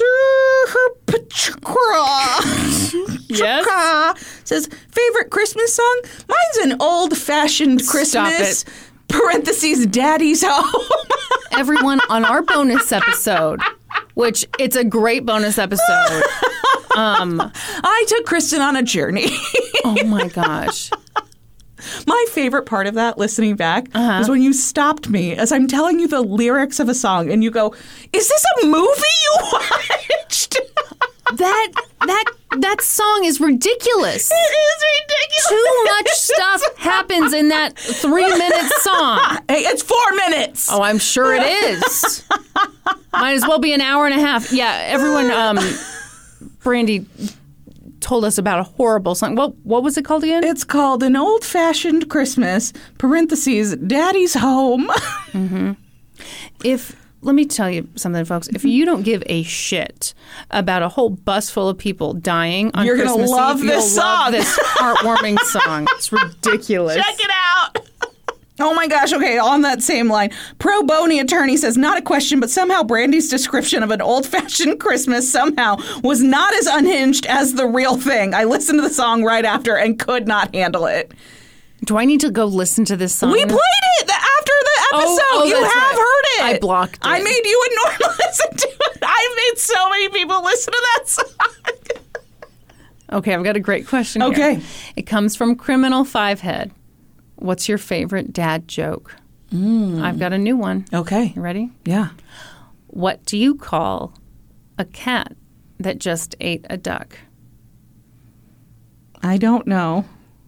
Yes. Says, favorite Christmas song? Mine's an old-fashioned Christmas. Stop it. Parentheses, Daddy's Home. Everyone on our bonus episode, which it's a great bonus episode. I took Kristen on a journey. Oh my gosh. My my favorite part of that, listening back, is when you stopped me as I'm telling you the lyrics of a song, and you go, "Is this a movie you watched?" That song is ridiculous. It is ridiculous. Too much stuff happens in that 3-minute song. Hey, it's 4 minutes. Oh, I'm sure it is. Might as well be an hour and a half. Yeah, everyone, Brandy told us about a horrible song. What was it called again? It's called An Old-Fashioned Christmas, parentheses, Daddy's Home. Mm-hmm. Let me tell you something, folks. If you don't give a shit about a whole bus full of people dying on You're Christmas Eve, you'll love this heartwarming song. It's ridiculous. Check it out. Oh my gosh, okay, on that same line. Pro Bono attorney says, not a question, but somehow Brandy's description of an old-fashioned Christmas somehow was not as unhinged as the real thing. I listened to the song right after and could not handle it. Do I need to go listen to this song? We played it after the episode. You have heard it. I blocked it. I made you and Norma listen to it. I've made so many people listen to that song. Okay, I've got a great question here. Okay. It comes from Criminal Fivehead. What's your favorite dad joke? I've got a new one. Okay. You ready? Yeah. What do you call a cat that just ate a duck? I don't know.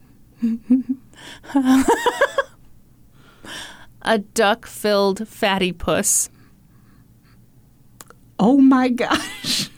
A duck-filled fatty puss. Oh my gosh.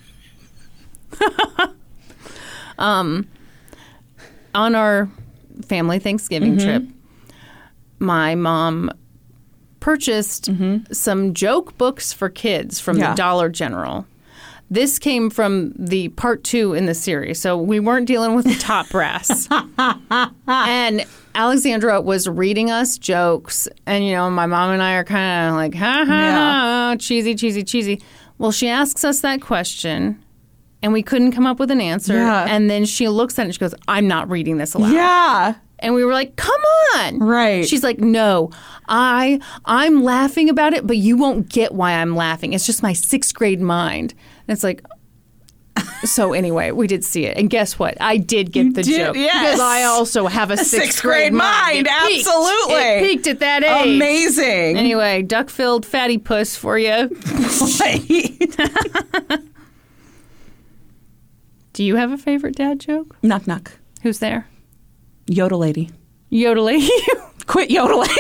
On our family Thanksgiving trip, my mom purchased some joke books for kids from the Dollar General. This came from the part 2 in the series, so we weren't dealing with the top brass. And Alexandra was reading us jokes, and, my mom and I are kind of like, ha, ha, ha, cheesy, cheesy, cheesy. Well, she asks us that question, and we couldn't come up with an answer. Yeah. And then she looks at it and she goes, I'm not reading this aloud. Yeah. And we were like, come on. Right. She's like, no, I'm laughing about it, but you won't get why I'm laughing. It's just my 6th grade mind. And it's like, so anyway, we did see it. And guess what? I did get the joke. Yes. Because I also have a 6th grade mind. Absolutely. It peaked at that age. Amazing. Anyway, duck-filled fatty puss for you. Do you have a favorite dad joke? Knock, knock. Who's there? Yodel lady. Yodeling. Quit yodeling.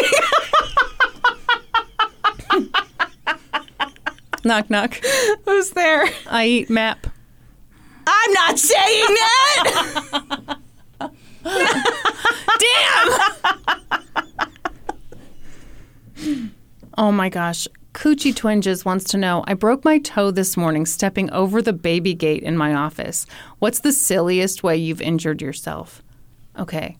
Knock, knock. Who's there? I eat map. I'm not saying that. Damn! Oh my gosh. Coochie Twinges wants to know, I broke my toe this morning stepping over the baby gate in my office. What's the silliest way you've injured yourself? Okay.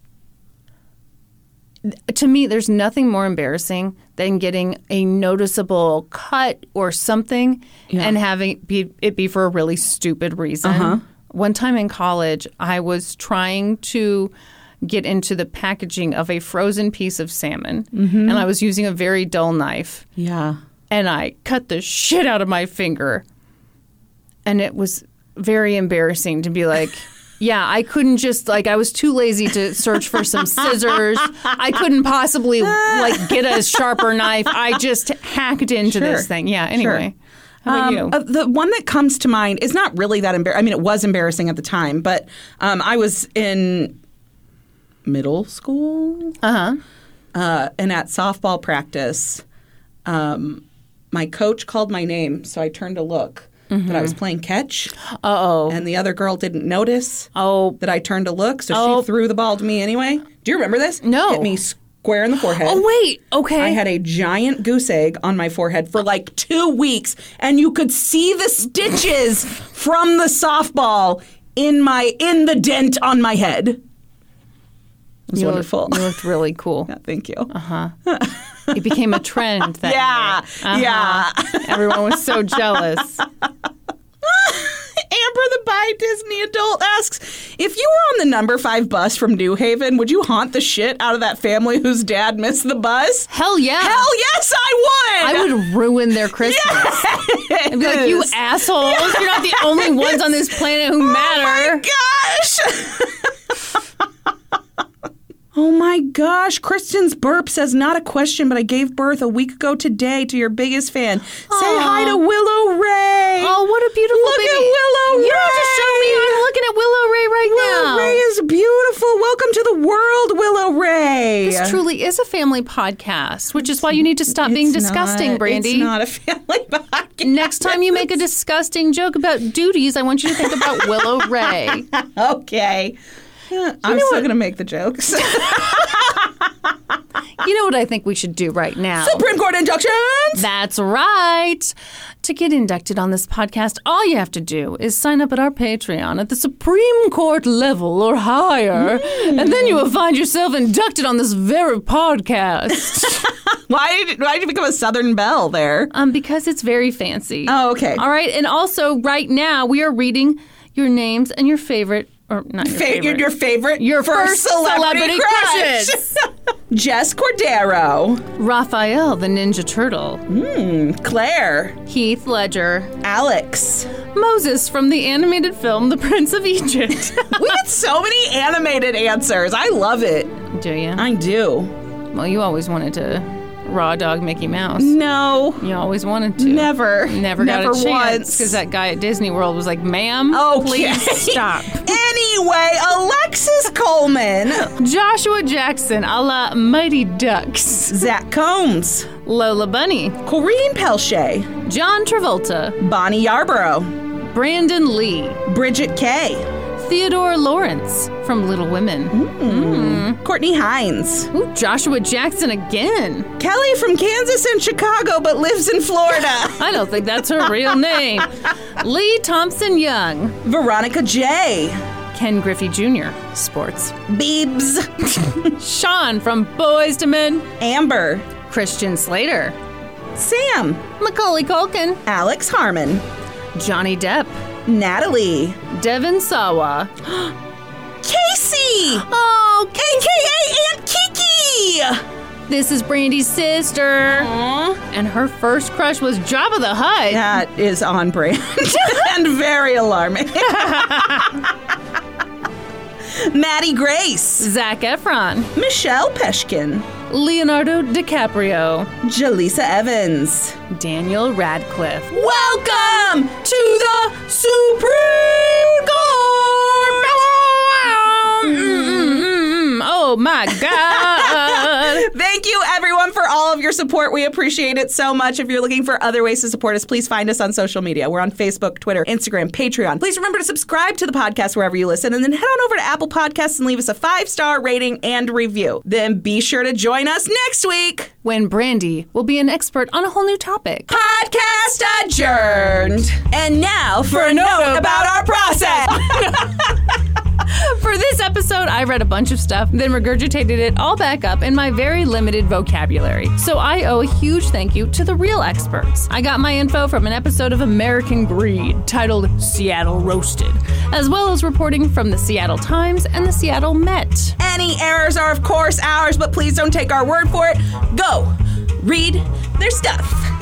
To me, there's nothing more embarrassing than getting a noticeable cut or something and having it be for a really stupid reason. One time in college, I was trying to get into the packaging of a frozen piece of salmon, and I was using a very dull knife. Yeah. And I cut the shit out of my finger. And it was very embarrassing to be like... Yeah, I couldn't just, I was too lazy to search for some scissors. I couldn't possibly, get a sharper knife. I just hacked into this thing. Yeah, anyway. Sure. How about you? The one that comes to mind is not really that embarrassing. I mean, it was embarrassing at the time, but I was in middle school. And at softball practice, my coach called my name, so I turned to look. But I was playing catch. Uh-oh. And the other girl didn't notice that I turned to look, so she threw the ball to me anyway. Do you remember this? No. Hit me square in the forehead. Oh, wait. Okay. I had a giant goose egg on my forehead for 2 weeks, and you could see the stitches from the softball in the dent on my head. It was wonderful. You looked really cool. Yeah, thank you. It became a trend that year. Yeah. Everyone was so jealous. Amber the Bi Disney adult asks, if you were on the number 5 bus from New Haven, would you haunt the shit out of that family whose dad missed the bus? Hell yeah. Hell yes, I would. I would ruin their Christmas. Yes. I'd be like, you assholes. Yes. You're not the only ones on this planet who matter. Oh my gosh. Oh my gosh. Kristen's burp says, not a question, but I gave birth a week ago today to your biggest fan. Aww. Say hi to Willow Ray. Oh, what a beautiful Look baby. At Willow Ray. You don't just show me. I'm looking at Willow Ray right now. Willow Ray is beautiful. Welcome to the world, Willow Ray. This truly is a family podcast, which is why you need to stop being disgusting, Brandy. It's not a family podcast. Next time you make a disgusting joke about duties, I want you to think about Willow Ray. Okay. I'm still going to make the jokes. You know what I think we should do right now? Supreme Court inductions! That's right. To get inducted on this podcast, all you have to do is sign up at our Patreon at the Supreme Court level or higher, and then you will find yourself inducted on this very podcast. Why did you become a Southern Belle there? Because it's very fancy. Oh, okay. All right, and also right now we are reading your names and your favorite, or not your favorite. Your favorite? Your first celebrity crushes. Jess Cordero. Raphael, the Ninja Turtle. Claire. Heath Ledger. Alex. Moses from the animated film The Prince of Egypt. We get so many animated answers. I love it. Do you? I do. Well, you always wanted to raw dog Mickey Mouse. No. You always wanted to. Never got a chance. Because that guy at Disney World was like, ma'am, please stop. Anyway, Alexis Coleman. Joshua Jackson, a la Mighty Ducks. Zach Combs. Lola Bunny. Corrine Pelche. John Travolta. Bonnie Yarborough. Brandon Lee. Bridget Kay. Theodore Lawrence from Little Women. Courtney Hines. Ooh, Joshua Jackson again. Kelly from Kansas and Chicago but lives in Florida. I don't think that's her real name. Lee Thompson Young. Veronica J. Ken Griffey Jr. Sports. Beebs. Sean from Boys to Men. Amber. Christian Slater. Sam. Macaulay Culkin. Alex Harmon. Johnny Depp. Natalie. Devin Sawa. Casey! Oh, AKA Aunt Kiki! This is Brandy's sister. Aww. And her first crush was Jabba the Hutt. That is on brand and very alarming. Maddie Grace. Zac Efron. Michelle Peshkin. Leonardo DiCaprio. Jaleesa Evans. Daniel Radcliffe. Welcome to the Supreme Court! Oh my God. Thank you everyone for all of your support. We appreciate it so much. If you're looking for other ways to support us, please find us on social media. We're on Facebook, Twitter, Instagram, Patreon. Please remember to subscribe to the podcast wherever you listen, and then head on over to Apple Podcasts and leave us a 5-star rating and review. Then be sure to join us next week when Brandy will be an expert on a whole new topic. Podcast adjourned. And now for a note about our process. For this episode, I read a bunch of stuff, then regurgitated it all back up in my very limited vocabulary. So I owe a huge thank you to the real experts. I got my info from an episode of American Greed titled Seattle Roasted, as well as reporting from the Seattle Times and the Seattle Met. Any errors are, of course, ours, but please don't take our word for it. Go read their stuff.